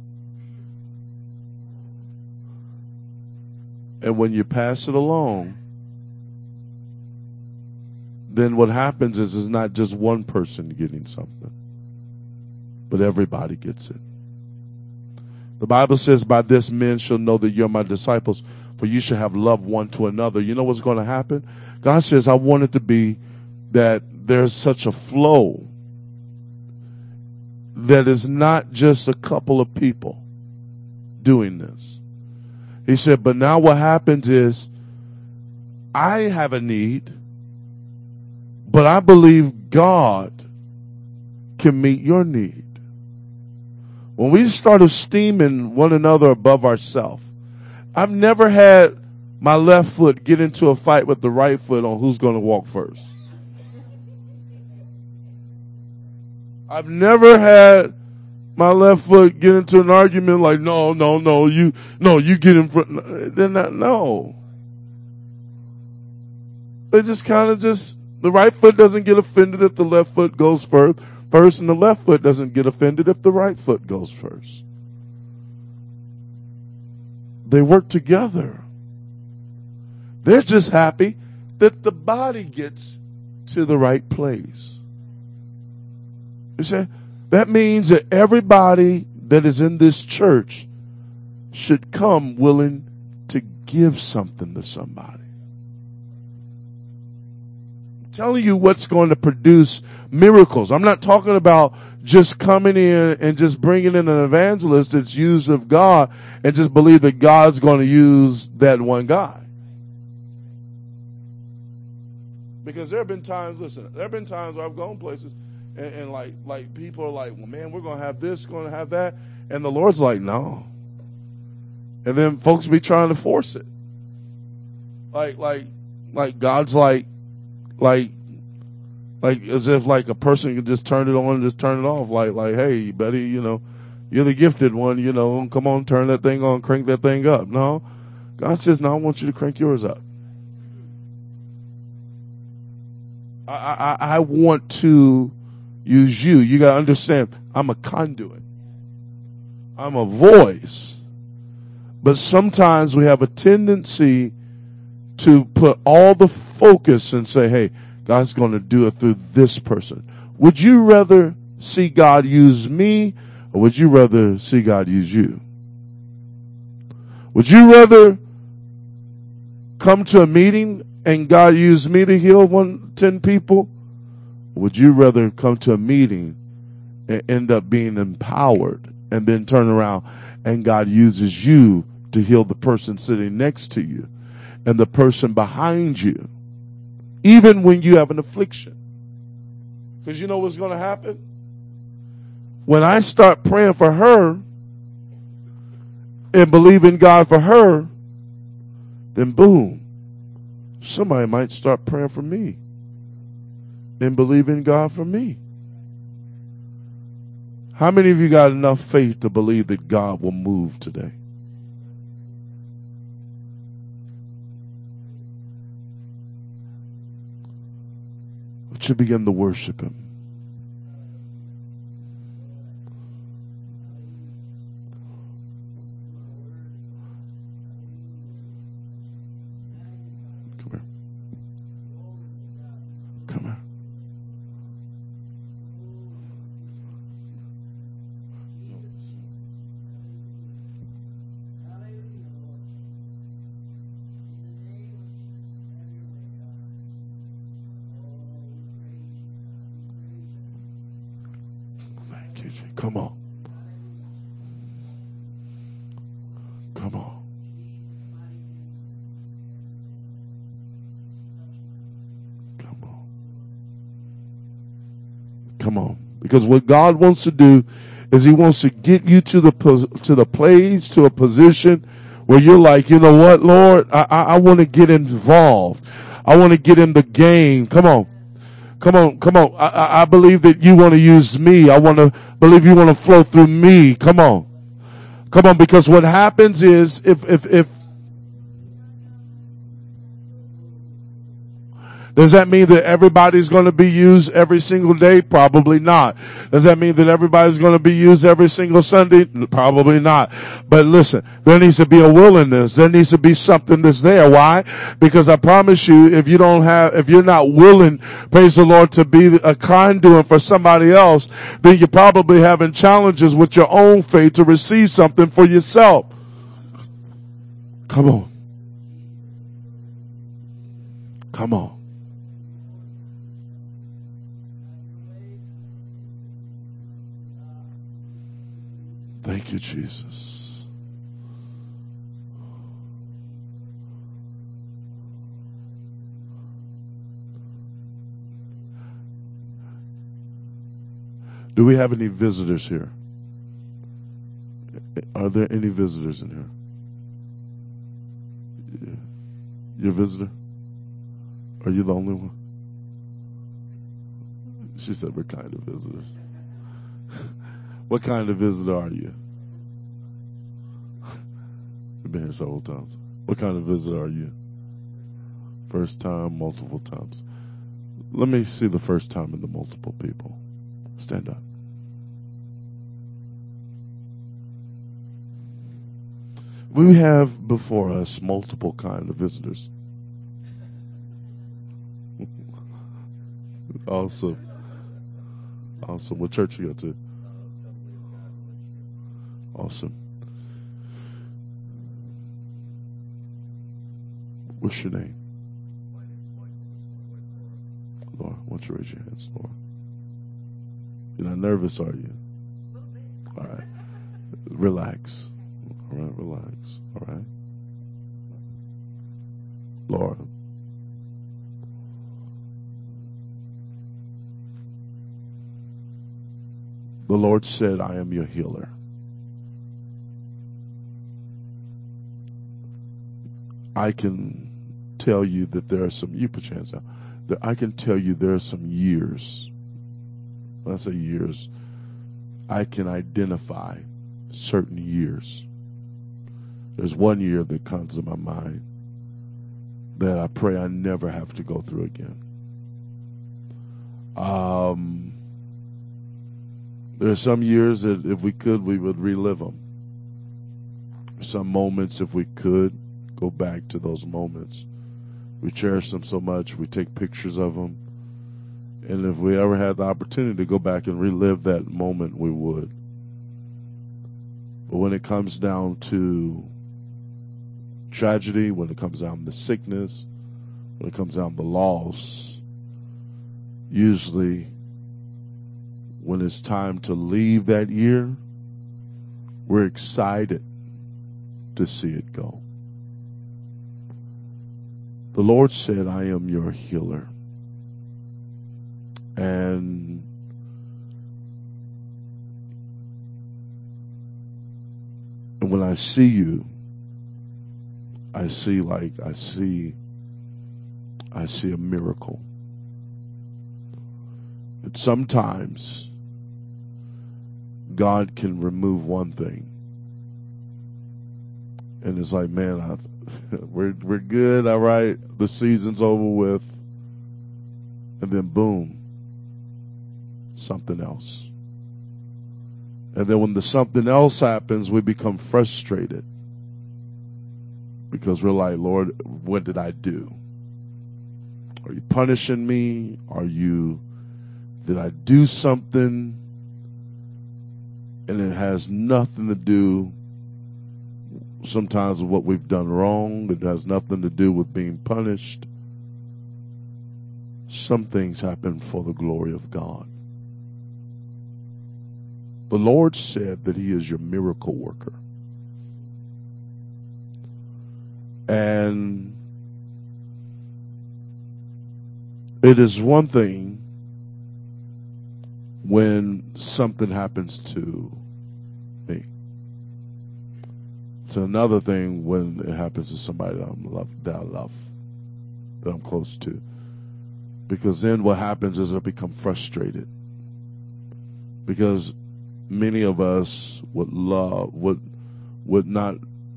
A: And when you pass it along, then what happens is it's not just one person getting something, but everybody gets it. The Bible says, by this men shall know that you're my disciples, for you shall have love one to another. You know what's going to happen? God says, I want it to be that there's such a flow that is not just a couple of people doing this. He said, but now what happens is I have a need, but I believe God can meet your need. When we start esteeming one another above ourselves, I've never had my left foot get into a fight with the right foot on who's going to walk first. I've never had my left foot get into an argument like, no, no, no, you, no, you get in front. They're not, no. They just kind of just, the right foot doesn't get offended if the left foot goes first. First, and the left foot doesn't get offended if the right foot goes first. They work together. They're just happy that the body gets to the right place. You see, that means that everybody that is in this church should come willing to give something to somebody. Telling you what's going to produce miracles. I'm not talking about just coming in and just bringing in an evangelist that's used of God and just believe that God's going to use that one guy. Because there have been times, listen, there have been times where I've gone places and, and like, like people are like, well, man, we're going to have this, going to have that. And the Lord's like, no. And then folks be trying to force it. Like, like, like God's like, Like, like as if like a person could just turn it on and just turn it off. Like, like, hey, buddy, you know, you're the gifted one, you know, come on, turn that thing on, crank that thing up. No, God says, no, I want you to crank yours up. I, I, I want to use you. You got to understand, I'm a conduit. I'm a voice. But sometimes we have a tendency to put all the focus and say, hey, God's going to do it through this person. Would you rather see God use me, or would you rather see God use you? Would you rather come to a meeting and God use me to heal one, ten people? Or would you rather come to a meeting and end up being empowered and then turn around and God uses you to heal the person sitting next to you and the person behind you, even when you have an affliction? Because you know what's going to happen? When I start praying for her, and believe in God for her, then boom, somebody might start praying for me and believe in God for me. How many of you got enough faith to believe that God will move today? Would you begin to worship him? Come here. Come here. Come on. Come on. Come on. Come on. Because what God wants to do is he wants to get you to the to the place, to a position where you're like, you know what, Lord, I, I, I want to get involved. I want to get in the game. Come on. Come on, come on. I, I believe that you want to use me. I want to believe you want to flow through me. Come on. Come on, because what happens is if, if, if, does that mean that everybody's going to be used every single day? Probably not. Does that mean that everybody's going to be used every single Sunday? Probably not. But listen, there needs to be a willingness. There needs to be something that's there. Why? Because I promise you, if you don't have, if you're not willing, praise the Lord, to be a conduit for somebody else, then you're probably having challenges with your own faith to receive something for yourself. Come on. Come on. Thank you, Jesus. Do we have any visitors here? Are there any visitors in here? You're a visitor? Are you the only one? She said we're kind of visitors. What kind of visitor are you? You've been here several times. What kind of visitor are you? First time, multiple times. Let me see the first time and the multiple people. Stand up. We have before us multiple kind of visitors. Awesome. Awesome. What church you go to? Awesome. What's your name? Lord, why don't you raise your hands, Lord? You're not nervous, are you? All right. Relax. All right, relax. All right. Lord. The Lord said, I am your healer. I can tell you that there are some, you put your hands out, that I can tell you there are some years. When I say years, I can identify certain years. There's one year that comes to my mind that I pray I never have to go through again. Um, there are some years that if we could, we would relive them. Some moments, if we could, go back to those moments. We cherish them so much. We take pictures of them. And if we ever had the opportunity to go back and relive that moment, we would. But when it comes down to tragedy, when it comes down to sickness, when it comes down to loss, usually when it's time to leave that year, we're excited to see it go. The Lord said, I am your healer. And And when I see you, I see like, I see, I see a miracle. And sometimes God can remove one thing. And it's like, man, I, we're, we're good. All right. The season's over with. And then boom, something else. And then when the something else happens, we become frustrated because we're like, Lord, what did I do? Are you punishing me? Are you, did I do something? And it has nothing to do sometimes with what we've done wrong. It has nothing to do with being punished. Some things happen for the glory of God. The Lord said that He is your miracle worker. And it is one thing when something happens to me. It's another thing when it happens to somebody that I'm love, that I love, that I'm close to. Because then what happens is I become frustrated. Because many of us would love, would, would not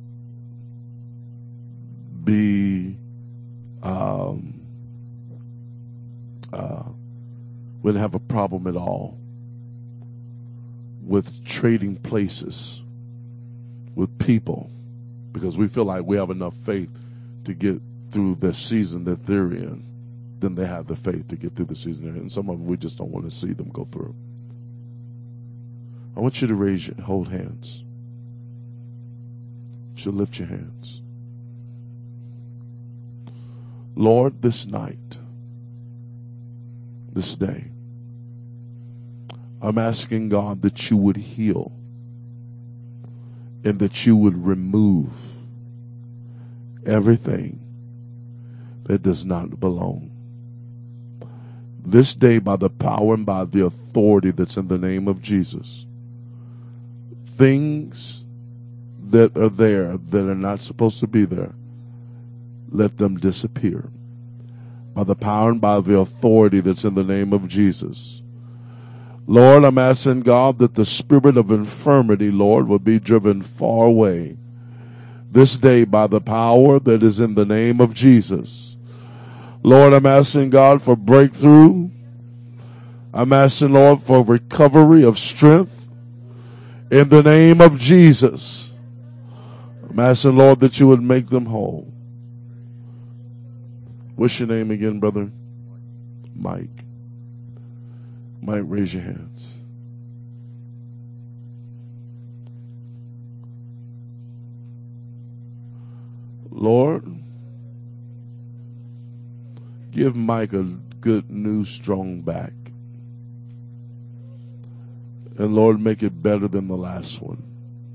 A: be, um, uh, wouldn't have a problem at all with trading places with people because we feel like we have enough faith to get through the season that they're in. Then they have the faith to get through the season they're in. And some of them, we just don't want to see them go through. I want you to raise your, hold hands. I want you to lift your hands. Lord, this night, this day, I'm asking God that you would heal and that you would remove everything that does not belong. This day, by the power and by the authority that's in the name of Jesus, things that are there that are not supposed to be there, let them disappear. By the power and by the authority that's in the name of Jesus. Lord, I'm asking God that the spirit of infirmity, Lord, will be driven far away. This day by the power that is in the name of Jesus. Lord, I'm asking God for breakthrough. I'm asking, Lord, for recovery of strength in the name of Jesus. I'm asking, Lord, that you would make them whole. What's your name again, brother? Mike. Mike, raise your hands. Lord, give Mike a good, new, strong back. And Lord, make it better than the last one.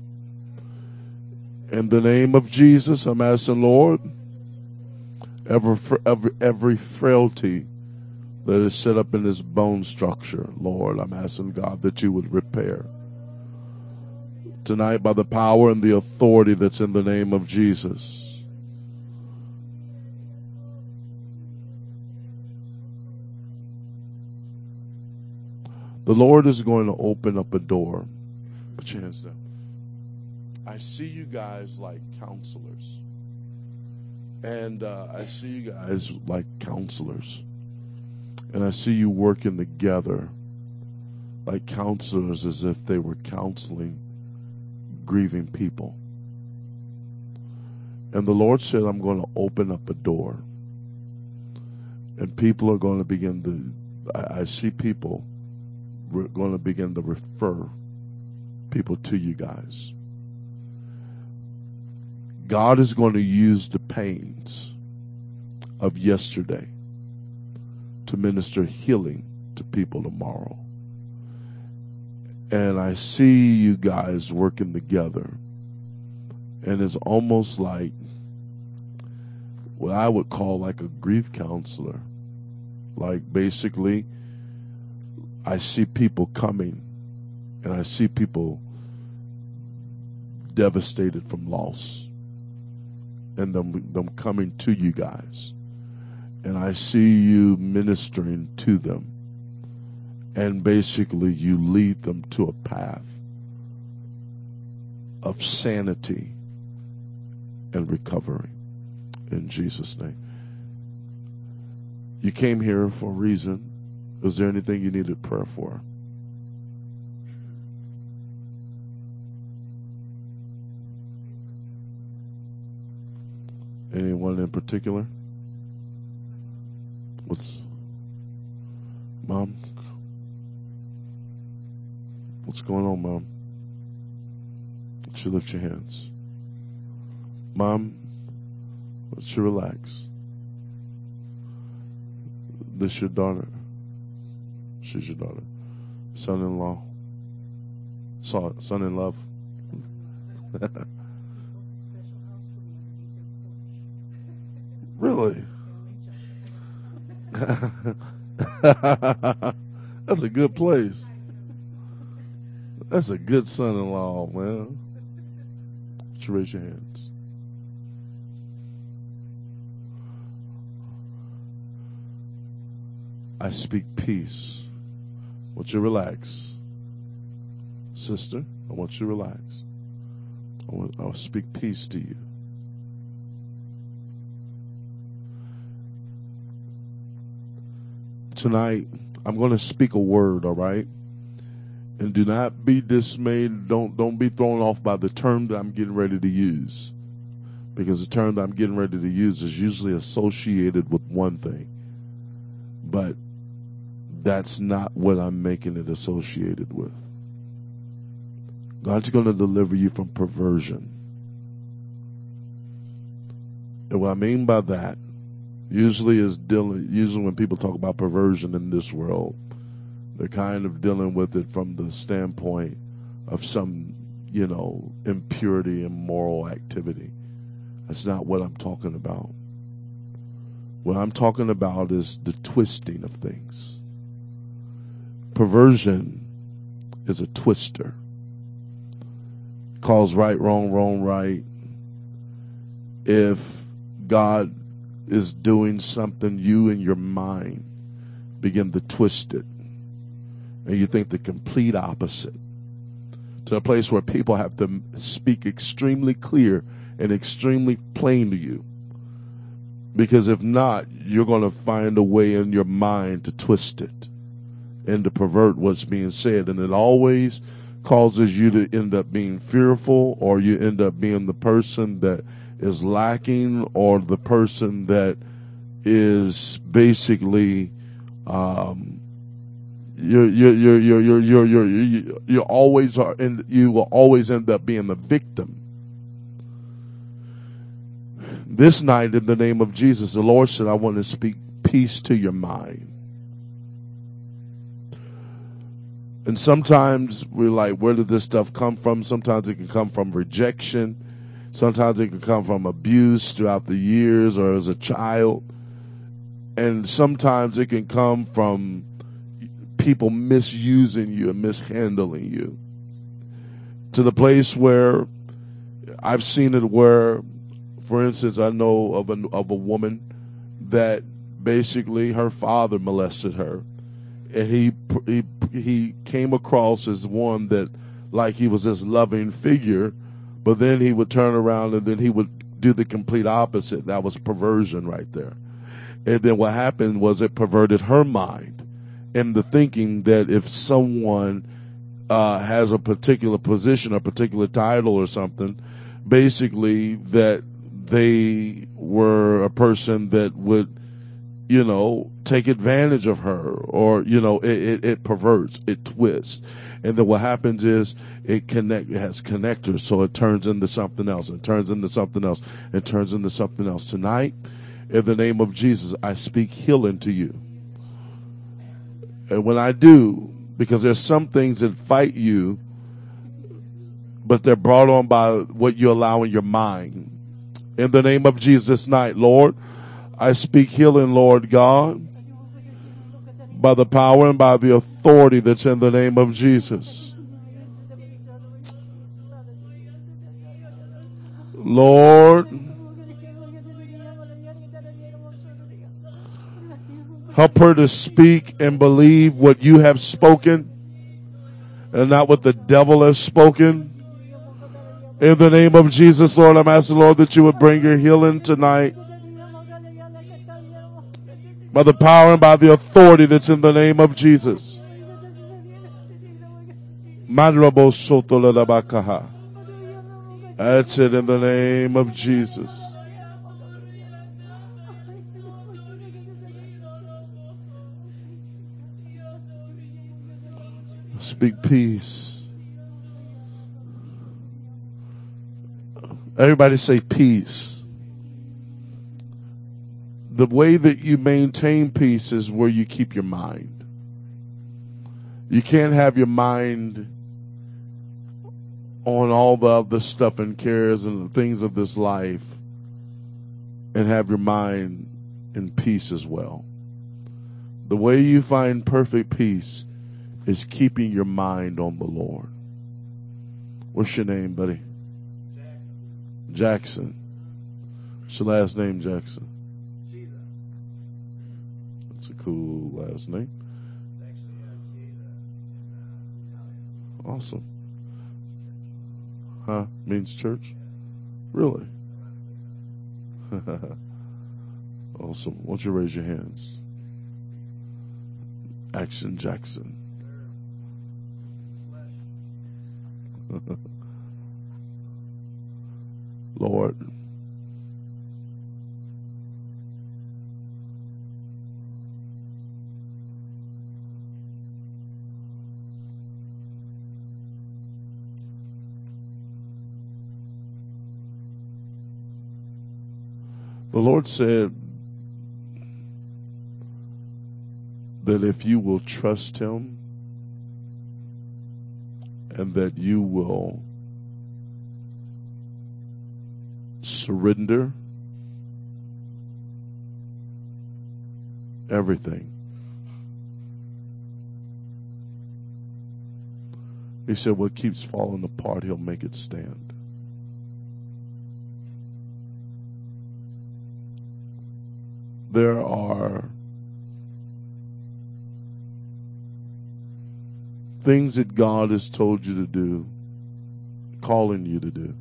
A: In the name of Jesus, I'm asking, Lord, every, every, every frailty that is set up in his bone structure, Lord, I'm asking God that you would repair. Tonight, by the power and the authority that's in the name of Jesus. The Lord is going to open up a door. Put your hands down. I see you guys like counselors. And uh, I see you guys like counselors. And I see you working together like counselors as if they were counseling grieving people. And the Lord said, I'm going to open up a door. And people are going to begin to, I, I see people re- going to begin to refer people to you guys. God is going to use the pains of yesterday to minister healing to people tomorrow. And I see you guys working together. And it's almost like what I would call like a grief counselor. Like basically, I see people coming and I see people devastated from loss, and them, them coming to you guys. And I see you ministering to them. And basically you lead them to a path of sanity and recovery. In Jesus' name. You came here for a reason. Was there anything you needed prayer for? Anyone in particular? What's, Mom? What's going on, Mom? Would you lift your hands? Mom, would you relax? This your daughter. She's your daughter. Son-in-law. Son, son-in-love. Really? That's a good place. That's a good son-in-law, man. Would you raise your hands? I speak peace. I want you to relax. Sister, I want you to relax. I want, I'll speak peace to you. Tonight, I'm going to speak a word, all right? And do not be dismayed. Don't, don't be thrown off by the term that I'm getting ready to use. Because the term that I'm getting ready to use is usually associated with one thing. But that's not what I'm making it associated with. God's going to deliver you from perversion. And what I mean by that, usually is dealing, usually when people talk about perversion in this world, they're kind of dealing with it from the standpoint of some, you know, impurity and moral activity. That's not what I'm talking about. What I'm talking about is the twisting of things. Perversion is a twister. Calls right, wrong, wrong, right. If God is doing something, you in your mind begin to twist it. And you think the complete opposite. To a place where people have to speak extremely clear and extremely plain to you. Because if not, you're going to find a way in your mind to twist it and to pervert what's being said. And it always causes you to end up being fearful, or you end up being the person that is lacking, or the person that is basically um, you're you're you're you're you're you're you're you you always are, and you will always end up being the victim. This night, in the name of Jesus, the Lord said, I want to speak peace to your mind. And sometimes we're like, where did this stuff come from? Sometimes it can come from rejection. Sometimes it can come from abuse throughout the years or as a child. And sometimes it can come from people misusing you and mishandling you. To the place where I've seen it where, for instance, I know of a, of a woman that basically her father molested her. And he, he he came across as one that, like, he was this loving figure, but then he would turn around and then he would do the complete opposite. That was perversion right there. And then what happened was it perverted her mind into thinking that if someone uh, has a particular position, a particular title or something, basically that they were a person that would, you know, take advantage of her, or, you know, it, it, it perverts, it twists. And then what happens is it connect, it has connectors, so it turns into something else, and turns into something else, and turns into something else. Tonight, in the name of Jesus, I speak healing to you. And when I do, because there's some things that fight you, but they're brought on by what you allow in your mind. In the name of Jesus this night, Lord, I speak healing, Lord God, by the power and by the authority that's in the name of Jesus. Lord, help her to speak and believe what you have spoken and not what the devil has spoken. In the name of Jesus, Lord, I'm asking, Lord, that you would bring your healing tonight by the power and by the authority that's in the name of Jesus. That's it, in the name of Jesus. Speak peace. Everybody say peace. The way that you maintain peace is where you keep your mind. You can't have your mind on all the other stuff and cares and the things of this life and have your mind in peace as well. The way you find perfect peace is keeping your mind on the Lord. What's your name, buddy? Jackson. Jackson. What's your last name, Jackson? Jesus. That's a cool last name. Awesome. Huh? Means church? Really? Awesome. Why don't you raise your hands? Action Jackson. Lord, the Lord said that if you will trust Him and that you will surrender everything. He said what keeps falling apart, He'll make it stand. There are things that God has told you to do, calling you to do.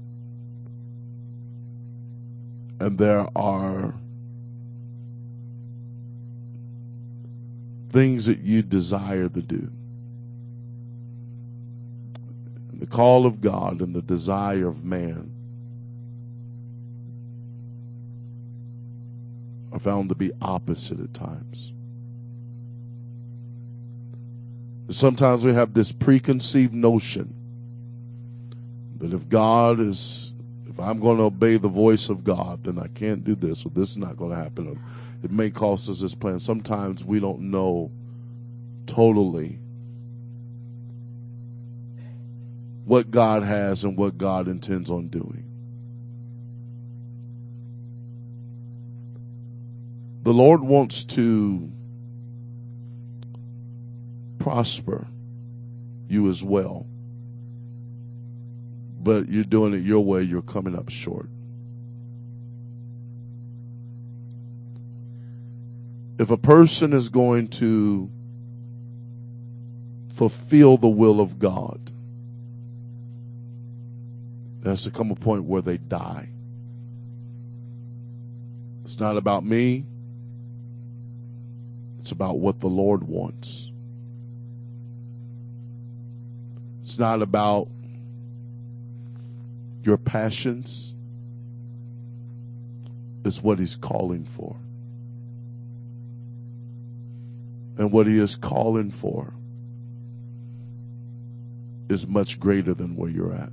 A: And there are things that you desire to do. And the call of God and the desire of man are found to be opposite at times. Sometimes we have this preconceived notion that if God is, if I'm going to obey the voice of God, then I can't do this, or this is not going to happen. It may cost us this plan. Sometimes we don't know totally what God has and what God intends on doing. The Lord wants to prosper you as well, but you're doing it your way, you're coming up short. If a person is going to fulfill the will of God, there has to come a point where they die. It's not about me. It's about what the Lord wants. It's not about your passions. It's what He's calling for. And what He is calling for is much greater than where you're at.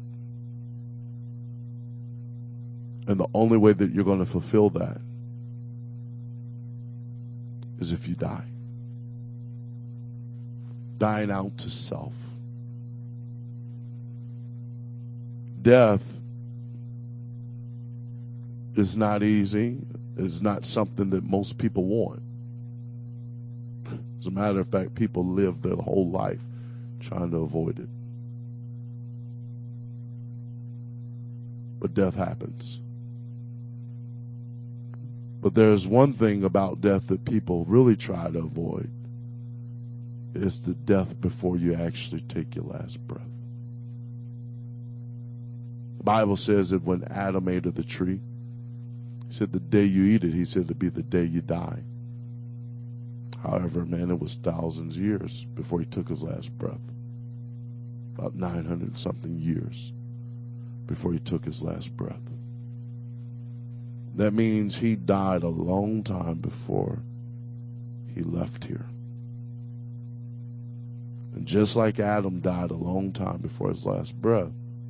A: And the only way that you're going to fulfill that is if you die. Dying out to self. Death is not easy. It's not something that most people want. As a matter of fact, people live their whole life trying to avoid it. but death happens. But there's one thing about death that people really try to avoid. It's the death before you actually take your last breath. The Bible says that when Adam ate of the tree, he said the day you eat it, he said it'll be the day you die. However, man, it was thousands of years before he took his last breath. About nine hundred something years before he took his last breath. That means he died a long time before he left here. And just like Adam died a long time before his last breath,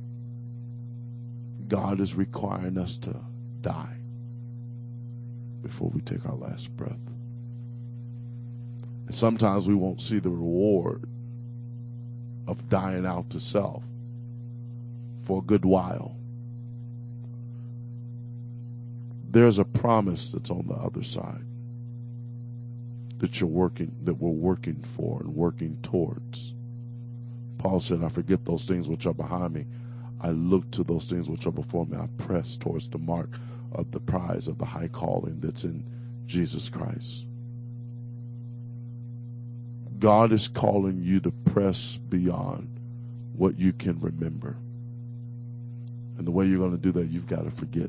A: God is requiring us to die before we take our last breath. And sometimes we won't see the reward of dying out to self for a good while. There's a promise that's on the other side that you're working, that we're working for and working towards. Paul said, I forget those things which are behind me. I look to those things which are before me. I press towards the mark of the prize of the high calling that's in Jesus Christ. God is calling you to press beyond what you can remember. And the way you're going to do that, you've got to forget.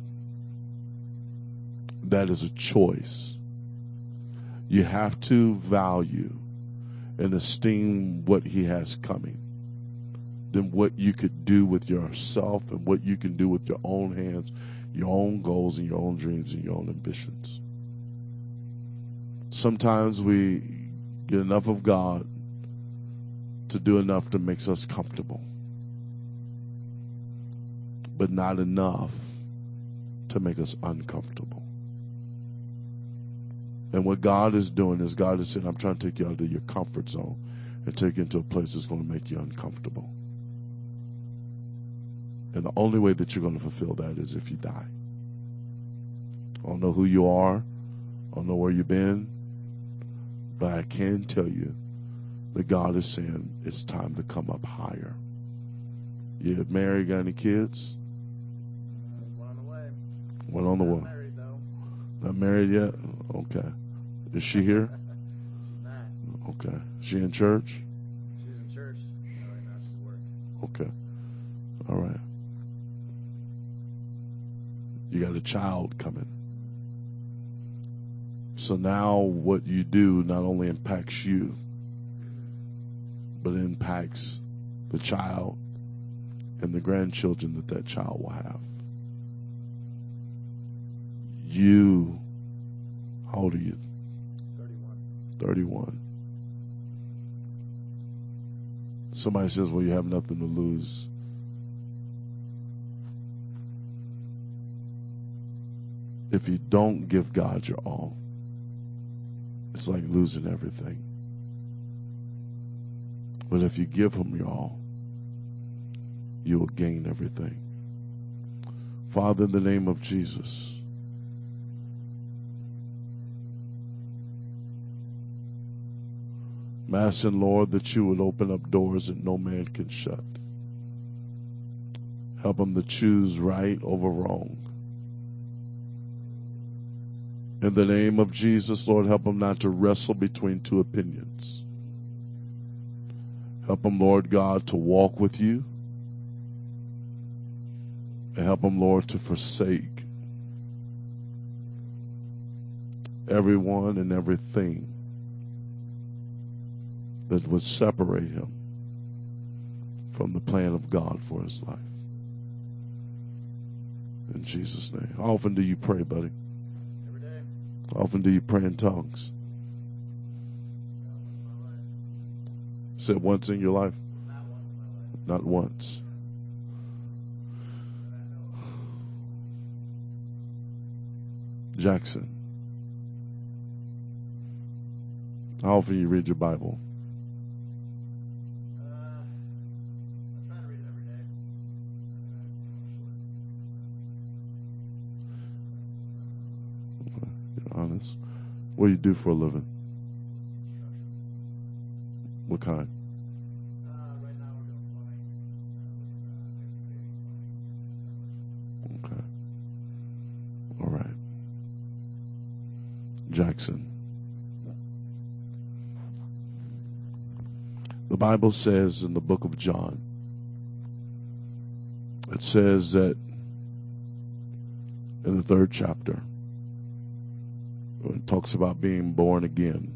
A: That is a choice. You have to value and esteem what he has coming than what you could do with yourself and what you can do with your own hands, your own goals and your own dreams and your own ambitions. Sometimes we get enough of God to do enough that makes us comfortable, but not enough to make us uncomfortable. And what God is doing is God is saying, I'm trying to take you out of your comfort zone and take you into a place that's going to make you uncomfortable. And the only way that you're going to fulfill that is if you die. I don't know who you are. I don't know where you've been. But I can tell you that God is saying it's time to come up higher. You married, got any kids?
B: One on the way.
A: One on the way.
B: Not married, though.
A: Not married yet? Okay. Is she here?
B: She's not.
A: Okay. She in church?
B: She's in church. No, right now she's at work.
A: Okay. All right. You got a child coming. So now what you do not only impacts you, but it impacts the child and the grandchildren that that child will have. You, how old are you?
B: thirty-one.
A: thirty-one. Somebody says, well, you have nothing to lose. If you don't give God your all, it's like losing everything. But if you give him your all, you will gain everything. Father, in the name of Jesus, I'm asking, Lord, that you would open up doors that no man can shut. Help them to choose right over wrong. In the name of Jesus, Lord, help them not to wrestle between two opinions. Help them, Lord God, to walk with you. And help them, Lord, to forsake everyone and everything that would separate him from the plan of God for his life. In Jesus' name. How often do you pray, buddy?
B: Every day.
A: How often do you pray in tongues? Said once in your life?
B: Not once in my life.
A: Not once. Jackson. How often do you read your Bible?
B: Uh, I try to read it every day.
A: You're honest. What do you do for a living? What kind?
B: Uh, right now we're doing plumbing. Uh, excavating
A: Jackson. The Bible says in the book of John, it says that in the third chapter, when it talks about being born again,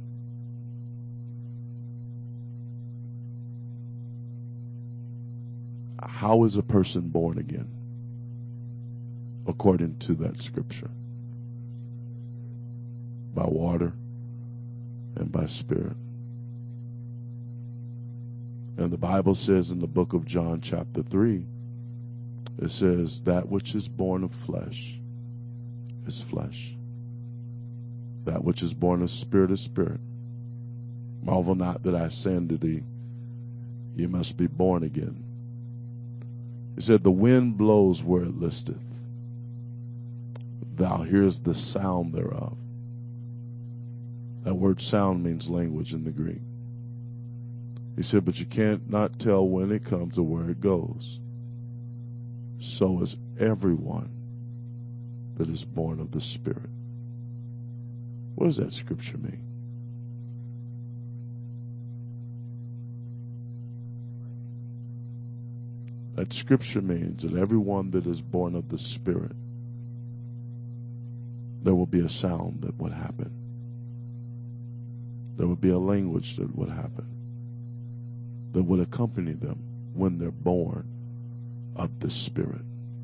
A: how is a person born again? According to that scripture. By water and by spirit. And the Bible says in the book of John chapter three, it says, that which is born of flesh is flesh. That which is born of spirit is spirit. Marvel not that I say unto thee, ye must be born again. He said, the wind blows where it listeth. Thou hearest the sound thereof. That word sound means language in the Greek. He said, but you can't not tell when it comes or where it goes. So is everyone that is born of the Spirit. What does that scripture mean? That scripture means that everyone that is born of the Spirit, there will be a sound that would happen. There would be a language that would happen, that would accompany them when they're born of the Spirit.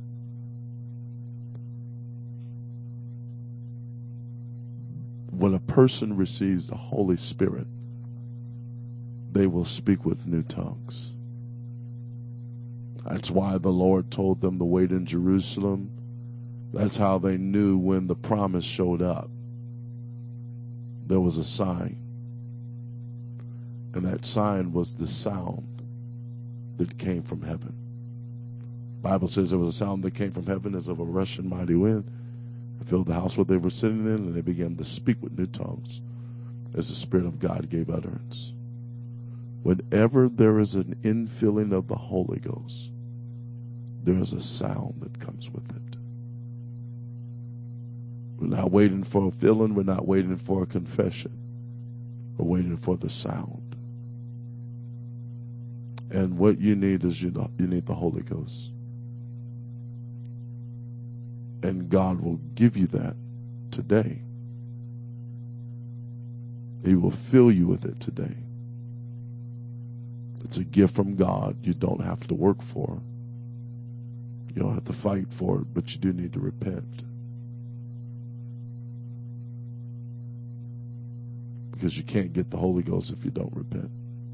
A: When a person receives the Holy Spirit, they will speak with new tongues. That's why the Lord told them to wait in Jerusalem. That's how they knew when the promise showed up. There was a sign. And that sign was the sound that came from heaven. The Bible says there was a sound that came from heaven as of a rushing mighty wind. It filled the house where they were sitting in, and they began to speak with new tongues as the Spirit of God gave utterance. Whenever there is an infilling of the Holy Ghost, there is a sound that comes with it. We're not waiting for a filling. We're not waiting for a confession. We're waiting for the sound. And what you need is you know, you need the Holy Ghost. And God will give you that today. He will fill you with it today. It's a gift from God you don't have to work for. You don't have to fight for it, but you do need to repent. Because you can't get the Holy Ghost if you don't repent.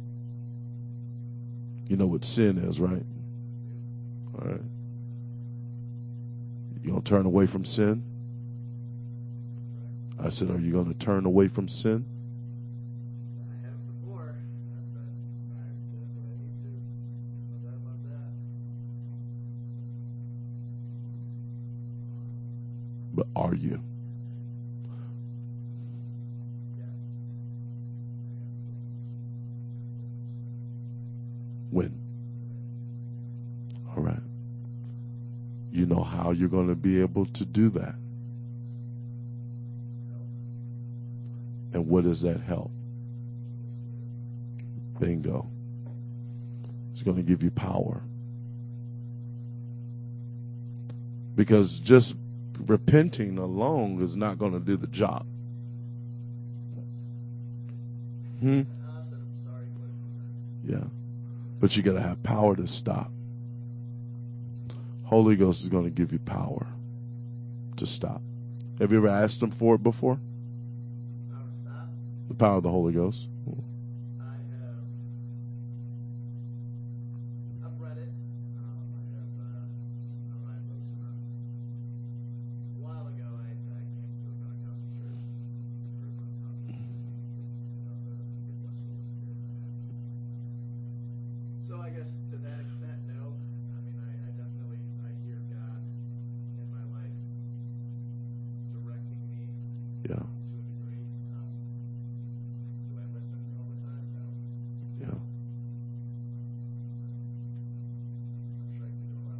A: You know what sin is, right? All right. You going to turn away from sin? I said, are you going to turn away from sin?
B: I have before, but I definitely need to. No doubt about that.
A: But are you?
B: Yes.
A: When? All right. You know how you're going to be able to do that. And what does that help? Bingo. It's going to give you power. Because just repenting alone is not going to do the job. Hmm?
B: I said I'm sorry.
A: Yeah. But you got to have power to stop. Holy Ghost is going to give you power to stop. Have you ever asked him for it before?
B: Power to stop.
A: The power of the Holy Ghost.
B: I have. I've read it. Um, I have. Uh, I have those. Uh, a while ago, I, I came to a Pentecostal church. Heard about tongues. You know, the gift of the Holy Spirit. So I guess to that extent, no. I mean, I, I definitely I hear God in my life directing me
A: Yeah.
B: to a degree. Um, do I listen all the time? No.
A: Yeah.
B: I'm sure I can do a lot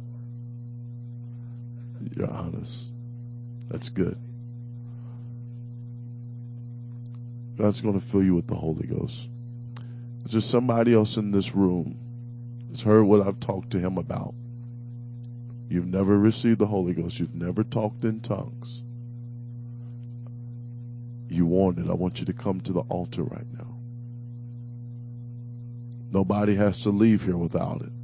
B: more.
A: You're honest. That's good. God's going to fill you with the Holy Ghost. Is there somebody else in this room that's heard what I've talked to him about? You've never received the Holy Ghost. You've never talked in tongues. You want it. I want you to come to the altar right now. Nobody has to leave here without it.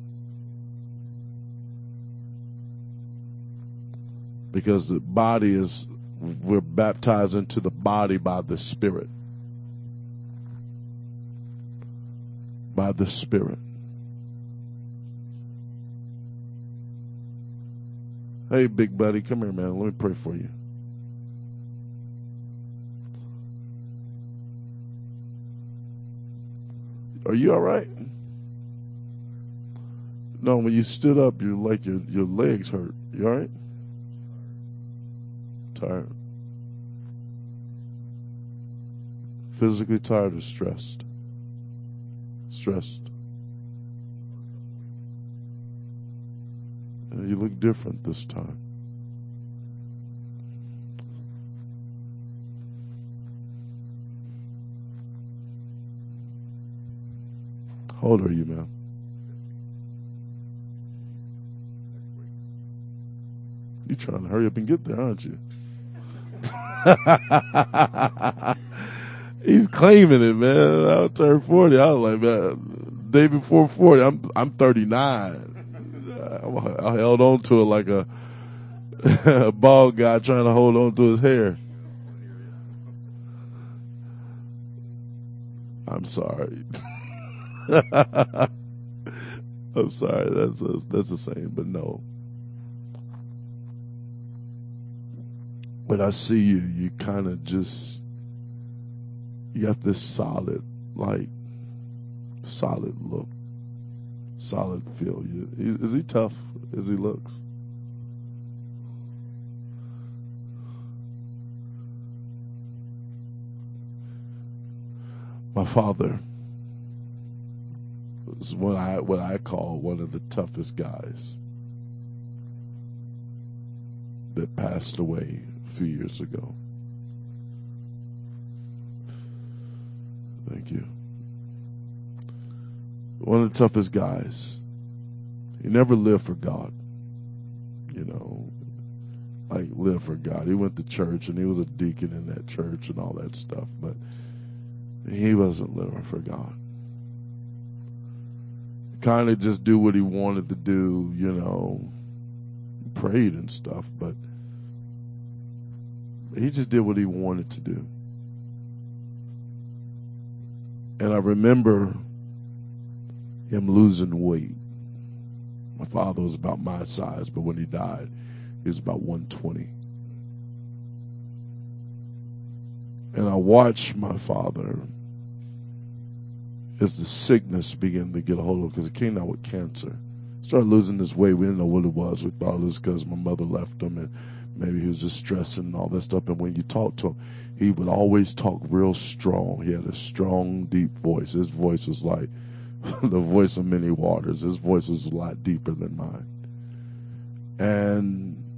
A: Because the body is, we're baptized into the body by the Spirit. By the Spirit. Hey, big buddy, come here, man. Let me pray for you. Are you all right? No, when you stood up, you like your, your legs hurt. You all right? Tired. Physically tired or stressed? Stressed. You look different this time. How old are you, man? You trying to hurry up and get there, aren't you? He's claiming it, man. I'll turn forty. I was like, man, day before forty, I'm I'm thirty-nine. I held on to it like a, a bald guy trying to hold on to his hair. I'm sorry. I'm sorry. That's a, that's the same, but no. When I see you, you kind of just, you got this solid, like, solid look. Solid feel. Is he tough as he looks? My father was what I what I call one of the toughest guys that passed away a few years ago. Thank you. One of the toughest guys. He never lived for God. You know, like lived for God. He went to church and he was a deacon in that church and all that stuff, but he wasn't living for God. Kind of just do what he wanted to do, you know, prayed and stuff, but he just did what he wanted to do. And I remember him losing weight. My father was about my size, but when he died, he was about one twenty. And I watched my father as the sickness began to get a hold of him, because he came out with cancer. Started losing his weight. We didn't know what it was. We thought it was because my mother left him and maybe he was just stressing and all that stuff. And when you talk to him, he would always talk real strong. He had a strong, deep voice. His voice was like the voice of many waters. His voice was a lot deeper than mine. And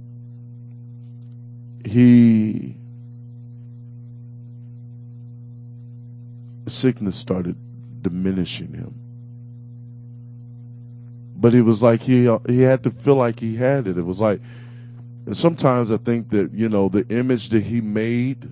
A: he, sickness started diminishing him. But it was like he he had to feel like he had it. It was like, and sometimes I think that, you know, the image that he made,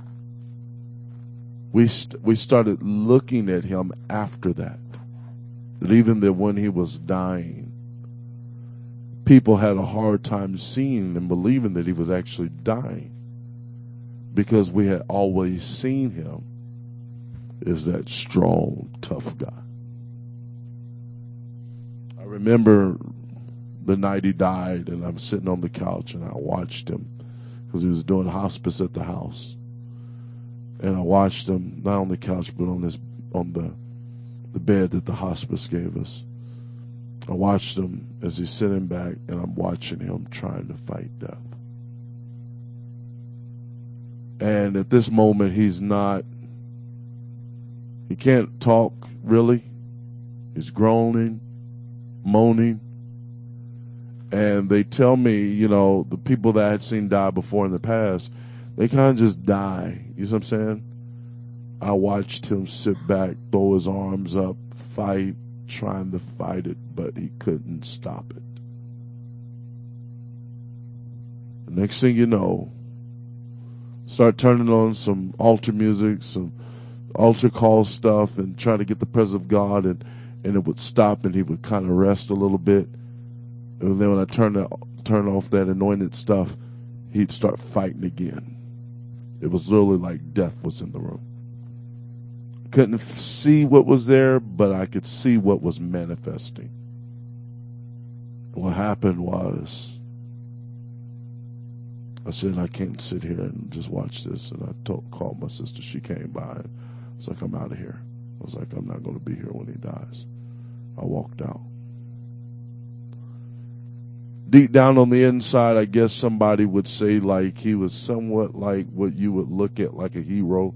A: we st- we started looking at him after that. That even that when he was dying, people had a hard time seeing and believing that he was actually dying, because we had always seen him as that strong, tough guy. I remember the night he died, and I'm sitting on the couch and I watched him because he was doing hospice at the house. And I watched him not on the couch but on this on the the bed that the hospice gave us. I watched him as he's sitting back, and I'm watching him trying to fight death. And at this moment, he's not, he can't talk really. He's groaning, moaning. And they tell me, you know, the people that I had seen die before in the past, they kind of just die. You know what I'm saying? I watched him sit back, throw his arms up, fight, trying to fight it, but he couldn't stop it. The next thing you know, start turning on some altar music, some altar call stuff, and try to get the presence of God, and, and it would stop, and he would kind of rest a little bit. And then when I turn that, turn off that anointed stuff, he'd start fighting again. It was literally like death was in the room. Couldn't f- see what was there, but I could see what was manifesting. What happened was, I said, I can't sit here and just watch this. And I told, called my sister. She came by. And I was like, I'm out of here. I was like, I'm not going to be here when he dies. I walked out. Deep down on the inside, I guess somebody would say like he was somewhat like what you would look at like a hero.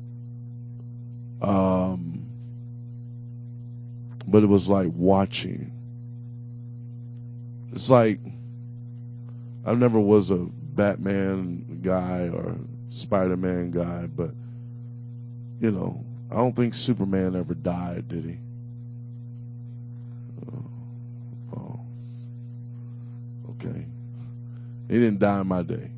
A: Um, but it was like watching. It's like, I never was a Batman guy or Spider-Man guy, but, you know, I don't think Superman ever died, did he? Oh, oh. Okay. He didn't die in my day.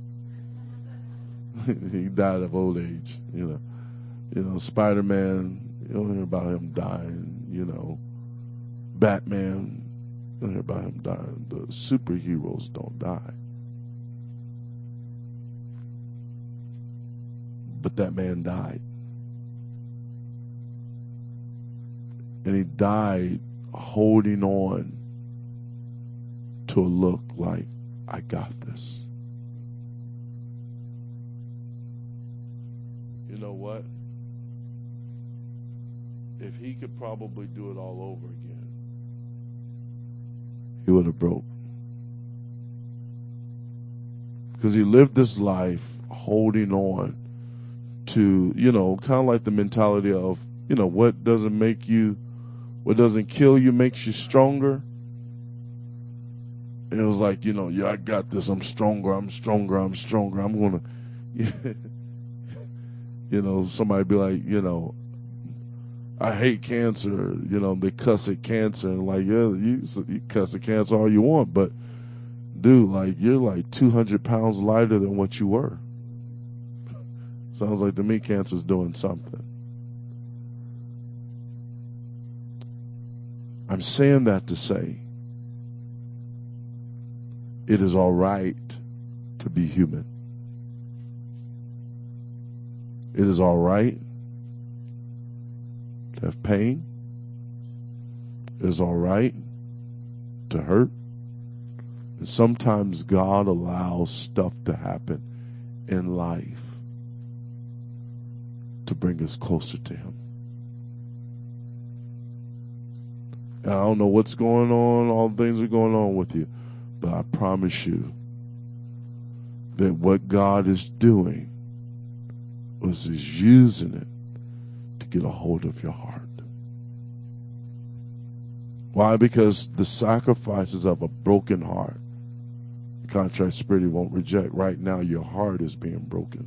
A: He died of old age, you know. You know, Spider-Man, you don't hear about him dying, you know. Batman, you don't hear about him dying. The superheroes don't die. But that man died. And he died holding on to a look like, I got this. You know what? If he could probably do it all over again, he would have broke. Because he lived this life holding on to, you know, kind of like the mentality of, you know, what doesn't make you, what doesn't kill you makes you stronger. And it was like, you know, yeah, I got this. I'm stronger. I'm stronger. I'm stronger. I'm going to, you know, somebody be like, you know, I hate cancer. You know, they cuss at cancer. And like, yeah, you, you cuss at cancer all you want. But, dude, like, you're like two hundred pounds lighter than what you were. Sounds like to me cancer's doing something. I'm saying that to say it is all right to be human. It is all right to have pain. It is all right to hurt. And sometimes God allows stuff to happen in life to bring us closer to Him. And I don't know what's going on, all the things are going on with you, but I promise you that what God is doing was is using it to get a hold of your heart. Why? Because the sacrifices of a broken heart, the contrite spirit He won't reject. Right now, your heart is being broken.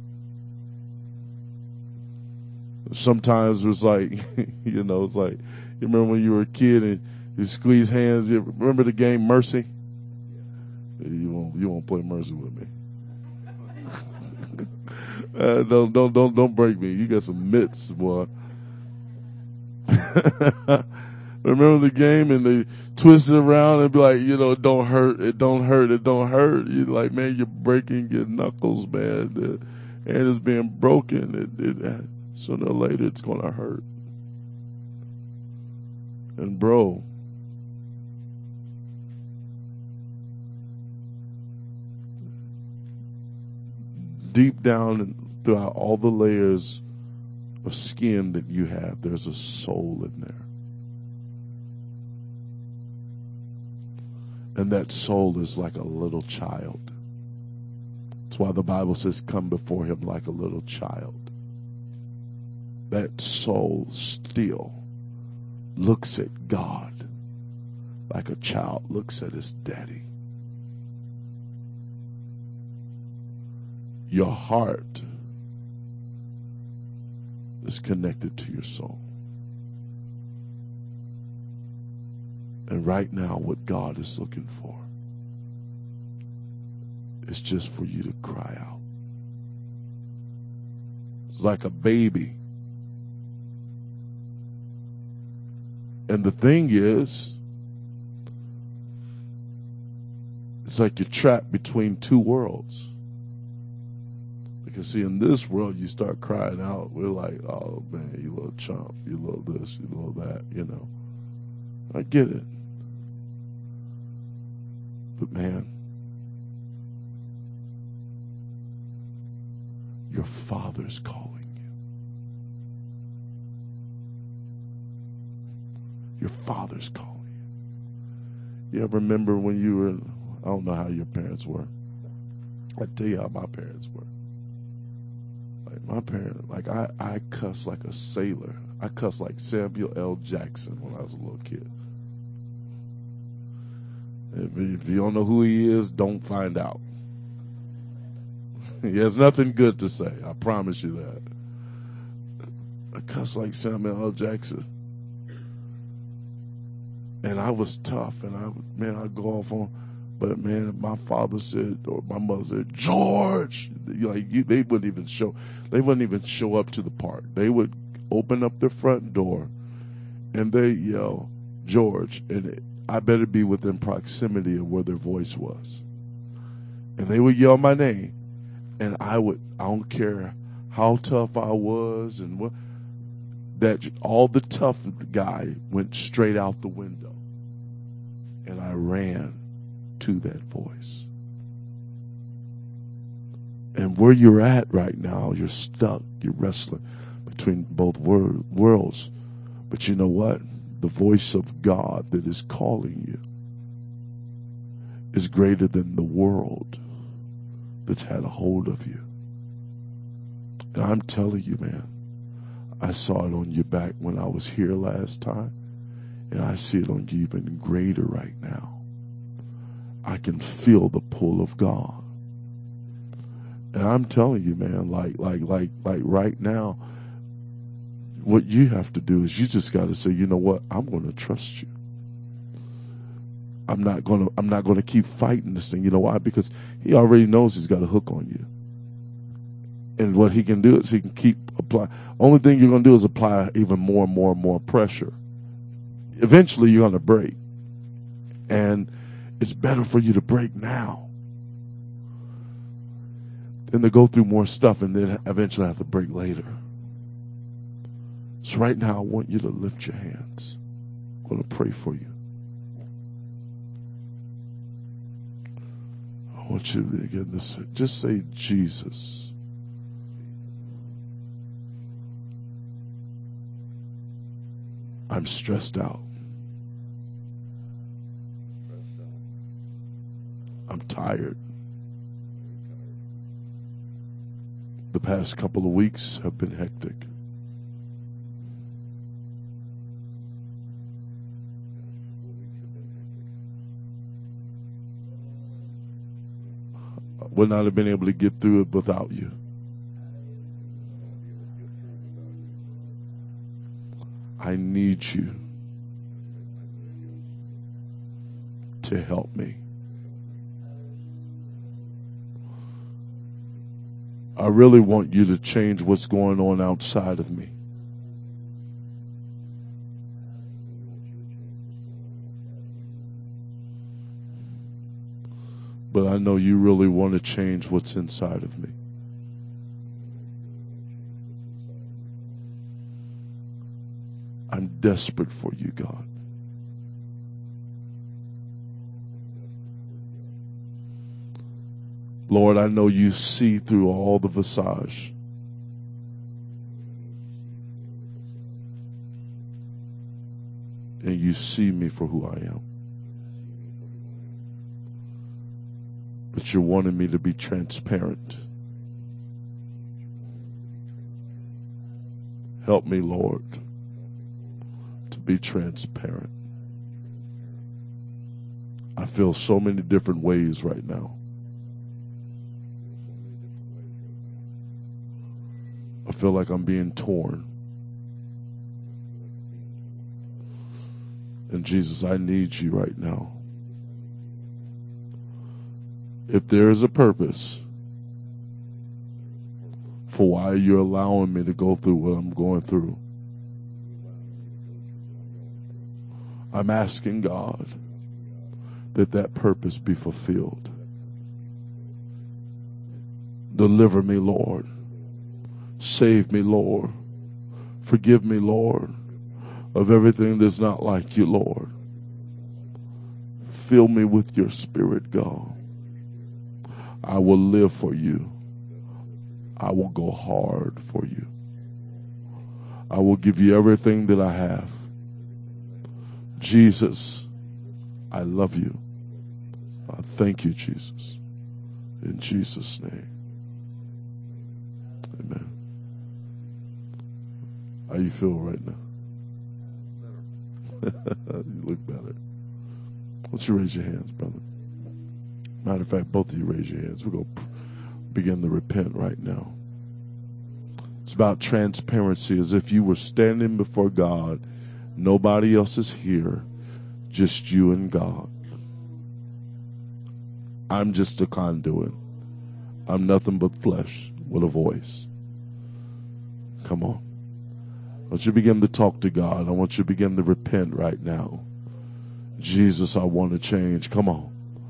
A: Sometimes it's like, you know, it's like, you remember when you were a kid and you squeeze hands? You remember the game Mercy? You won't, you won't play Mercy with me. uh, don't, don't, don't, don't break me. You got some mitts, boy. Remember the game and they twist it around and be like, you know, it don't hurt, it don't hurt, it don't hurt. You're like, man, you're breaking your knuckles, man. The hand is being broken. It, it, sooner or later, it's going to hurt. And bro, deep down and throughout all the layers of skin that you have, there's a soul in there. And that soul is like a little child. That's why the Bible says, come before Him like a little child. That soul still looks at God like a child looks at his daddy. Your heart is connected to your soul. And right now, what God is looking for is just for you to cry out. It's like a baby. And the thing is, it's like you're trapped between two worlds. Because see, in this world, you start crying out. We're like, oh man, you little chump, you little this, you little that, you know. I get it. But man, your Father's calling you. Your Father's calling you. You ever remember when you were, I don't know how your parents were. I tell you how my parents were. Like my parents, like I, I cuss like a sailor. I cuss like Samuel L. Jackson when I was a little kid. If, if you don't know who he is, don't find out. He has nothing good to say. I promise you that. I cuss like Samuel L. Jackson. And I was tough, and I, man, I'd go off on, but man, my father said, or my mother said, George, like you, they wouldn't even show, they wouldn't even show up to the park. They would open up their front door, and they yell, George, and it, I better be within proximity of where their voice was. And they would yell my name, and I would, I don't care how tough I was, and what, that all the tough guy went straight out the window. And I ran to that voice. And where you're at right now, you're stuck. You're wrestling between both wor- worlds. But you know what? The voice of God that is calling you is greater than the world that's had a hold of you. And I'm telling you, man, I saw it on your back when I was here last time. And I see it on you even greater right now. I can feel the pull of God. And I'm telling you, man, like, like, like, like right now, what you have to do is you just got to say, you know what? I'm going to trust you. I'm not going to, I'm not going to keep fighting this thing. You know why? Because he already knows he's got a hook on you. And what he can do is he can keep applying. Only thing you're going to do is apply even more and more and more pressure. Eventually, you're going to break. And it's better for you to break now than to go through more stuff and then eventually have to break later. So right now, I want you to lift your hands. I'm going to pray for you. I want you to begin to say, just say, Jesus. I'm stressed out. I'm tired. The past couple of weeks have been hectic. I would not have been able to get through it without you. I need you to help me. I really want you to change what's going on outside of me. But I know you really want to change what's inside of me. I'm desperate for you, God. Lord, I know you see through all the visage. And you see me for who I am. But you're wanting me to be transparent. Help me, Lord, to be transparent. I feel so many different ways right now. I feel like I'm being torn. And Jesus, I need you right now. If there is a purpose for why you're allowing me to go through what I'm going through, I'm asking God that that purpose be fulfilled. Deliver me, Lord. Save me, Lord. Forgive me, Lord, of everything that's not like you, Lord. Fill me with your Spirit, God. I will live for you. I will go hard for you. I will give you everything that I have. Jesus, I love you. I thank you, Jesus. In Jesus' name. Amen. How you feel right now? You look better. Why don't you raise your hands, brother? Matter of fact, both of you raise your hands. We're going to begin to repent right now. It's about transparency, as if you were standing before God. Nobody else is here, just you and God. I'm just a conduit. I'm nothing but flesh with a voice. Come on. I want you to begin to talk to God. I want you to begin to repent right now. Jesus, I want to change. Come on.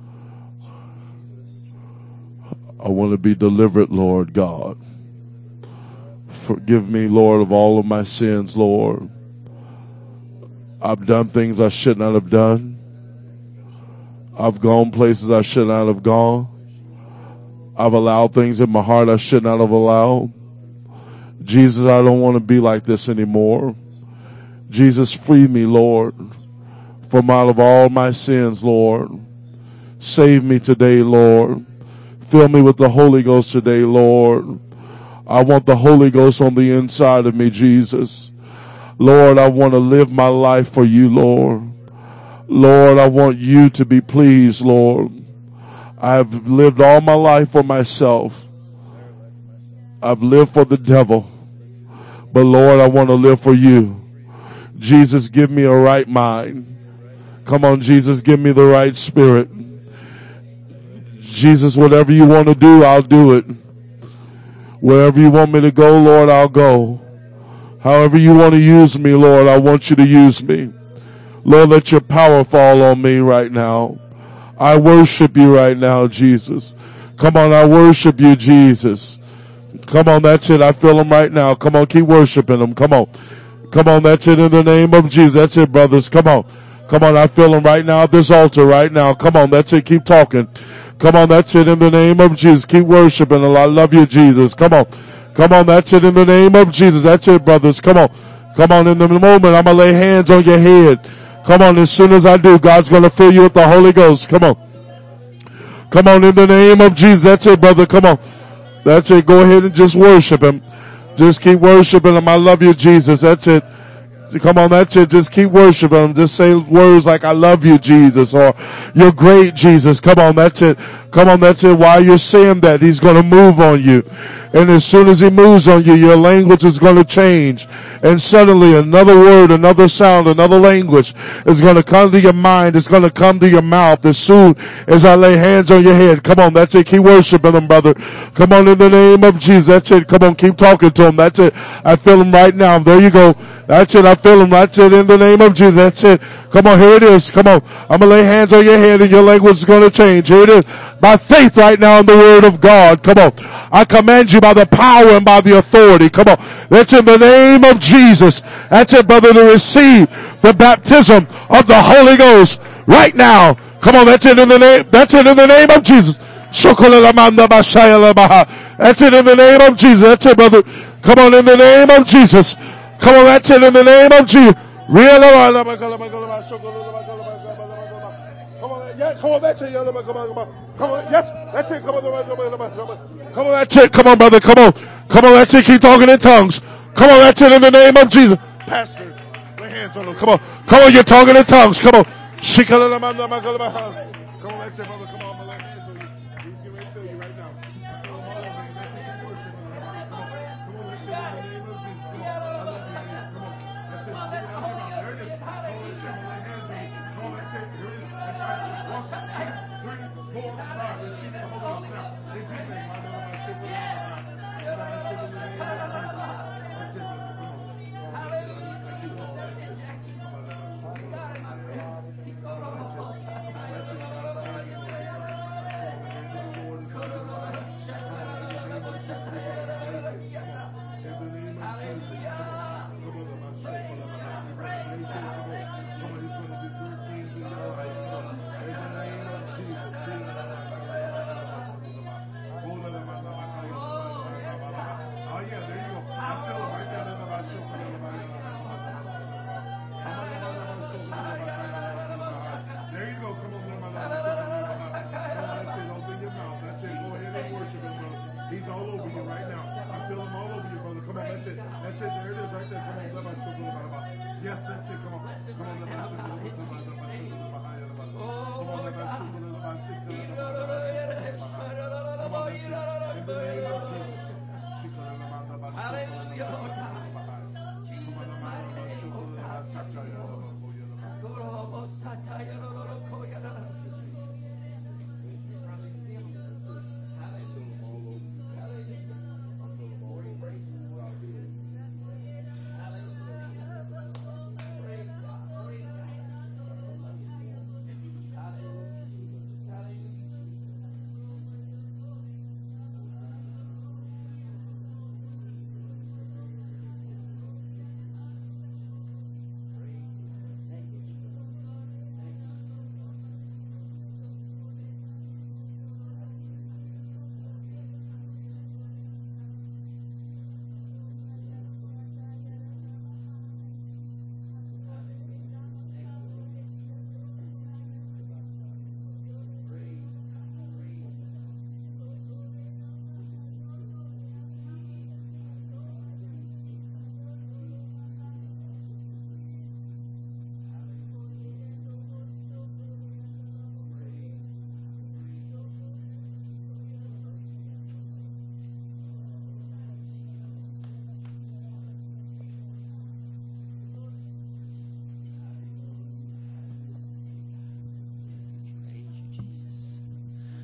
A: I want to be delivered, Lord God. Forgive me, Lord, of all of my sins, Lord. I've done things I should not have done. I've gone places I should not have gone. I've allowed things in my heart I should not have allowed. Jesus, I don't want to be like this anymore. Jesus, free me, Lord, from out of all my sins, Lord. Save me today, Lord. Fill me with the Holy Ghost today, Lord. I want the Holy Ghost on the inside of me, Jesus. Lord, I want to live my life for you, Lord. Lord, I want you to be pleased, Lord. I've lived all my life for myself. I've lived for the devil. But Lord, I want to live for you. Jesus, give me a right mind. Come on, Jesus, give me the right spirit. Jesus, whatever you want to do, I'll do it. Wherever you want me to go, Lord, I'll go. However you want to use me, Lord, I want you to use me. Lord, let your power fall on me right now. I worship you right now, Jesus. Come on, I worship you, Jesus. Come on, that's it. I feel him right now. Come on, keep worshiping him. Come on. Come on, that's it in the name of Jesus. That's it, brothers. Come on. Come on, I feel him right now at this altar right now. Come on, that's it. Keep talking. Come on, that's it in the name of Jesus. Keep worshiping him. I love you, Jesus. Come on. Come on, that's it in the name of Jesus. That's it, brothers. Come on. Come on, in the moment, I'm going to lay hands on your head. Come on, as soon as I do, God's going to fill you with the Holy Ghost. Come on. Come on, in the name of Jesus. That's it, brother. Come on. That's it. Go ahead and just worship him. Just keep worshiping him. I love you, Jesus. That's it. Come on, that's it. Just keep worshiping him. Just say words like, I love you, Jesus, or you're great, Jesus. Come on, that's it. Come on, that's it. While you're saying that, he's going to move on you. And as soon as he moves on you, your language is going to change. And suddenly another word, another sound, another language is going to come to your mind. It's going to come to your mouth as soon as I lay hands on your head. Come on, that's it. Keep worshiping him, brother. Come on, in the name of Jesus. That's it. Come on, keep talking to him. That's it. I feel him right now. There you go. That's it. I feel him. That's it. In the name of Jesus. That's it. Come on, here it is. Come on. I'm going to lay hands on your head and your language is going to change. Here it is. By faith right now in the word of God. Come on. I command you by the power and by the authority. Come on. That's in the name of Jesus. That's it, brother, to receive the baptism of the Holy Ghost right now. Come on. That's it in the name. That's it in the name of Jesus. That's it in the name of Jesus. That's it, brother. Come on, in the name of Jesus. Come on, that's it in the name of Jesus. Real. Come on, yeah, come on, that's it. Come on, come on. Come on, yes, that's it. Come on, come on, come on, come on. Come on, that's it. Come on, brother. Come on. Come on, that's it. Keep talking in tongues. Come on, that's it in the name of Jesus. Pastor, lay hands on him. Come on. Come on, you're talking in tongues. Come on. Come on, that's it, brother. Come on, I'm going to lay hands on you. He's getting ready to fill you right now. Come on, all over you. That's it. Keep worshiping. Come on. Come on, that's it in the name of Jesus. Come on. I love you, Jesus. Come on. That's it. There it is. Come on, that's it. I'm going to lay hands on you.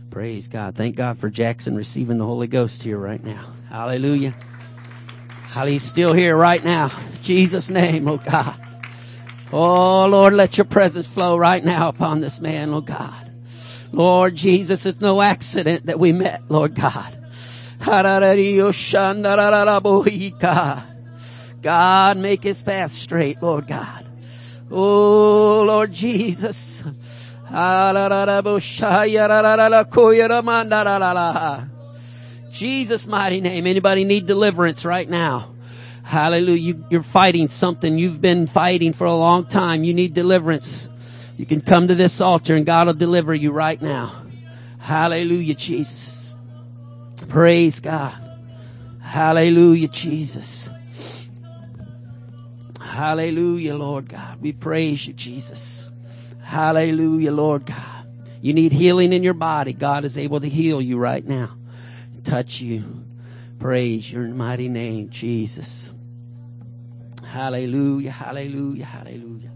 C: Praise God. Thank God for Jackson receiving the Holy Ghost here right now. Hallelujah. Hallelujah. He's still here right now. In Jesus' name, oh God. Oh Lord, let your presence flow right now upon this man, oh God. Lord Jesus, it's no accident that we met, Lord God. God, make his path straight, Lord God. Oh Lord Jesus. Jesus' mighty name. Anybody need deliverance right now? Hallelujah. You, you're fighting something you've been fighting for a long time. You need deliverance. You can come to this altar and God will deliver you right now. Hallelujah, Jesus. Praise God. Hallelujah, Jesus. Hallelujah, Lord God. We praise you, Jesus. Hallelujah, Lord God. You need healing in your body. God is able to heal you right now. Touch you. Praise your mighty name, Jesus. Hallelujah, hallelujah, hallelujah.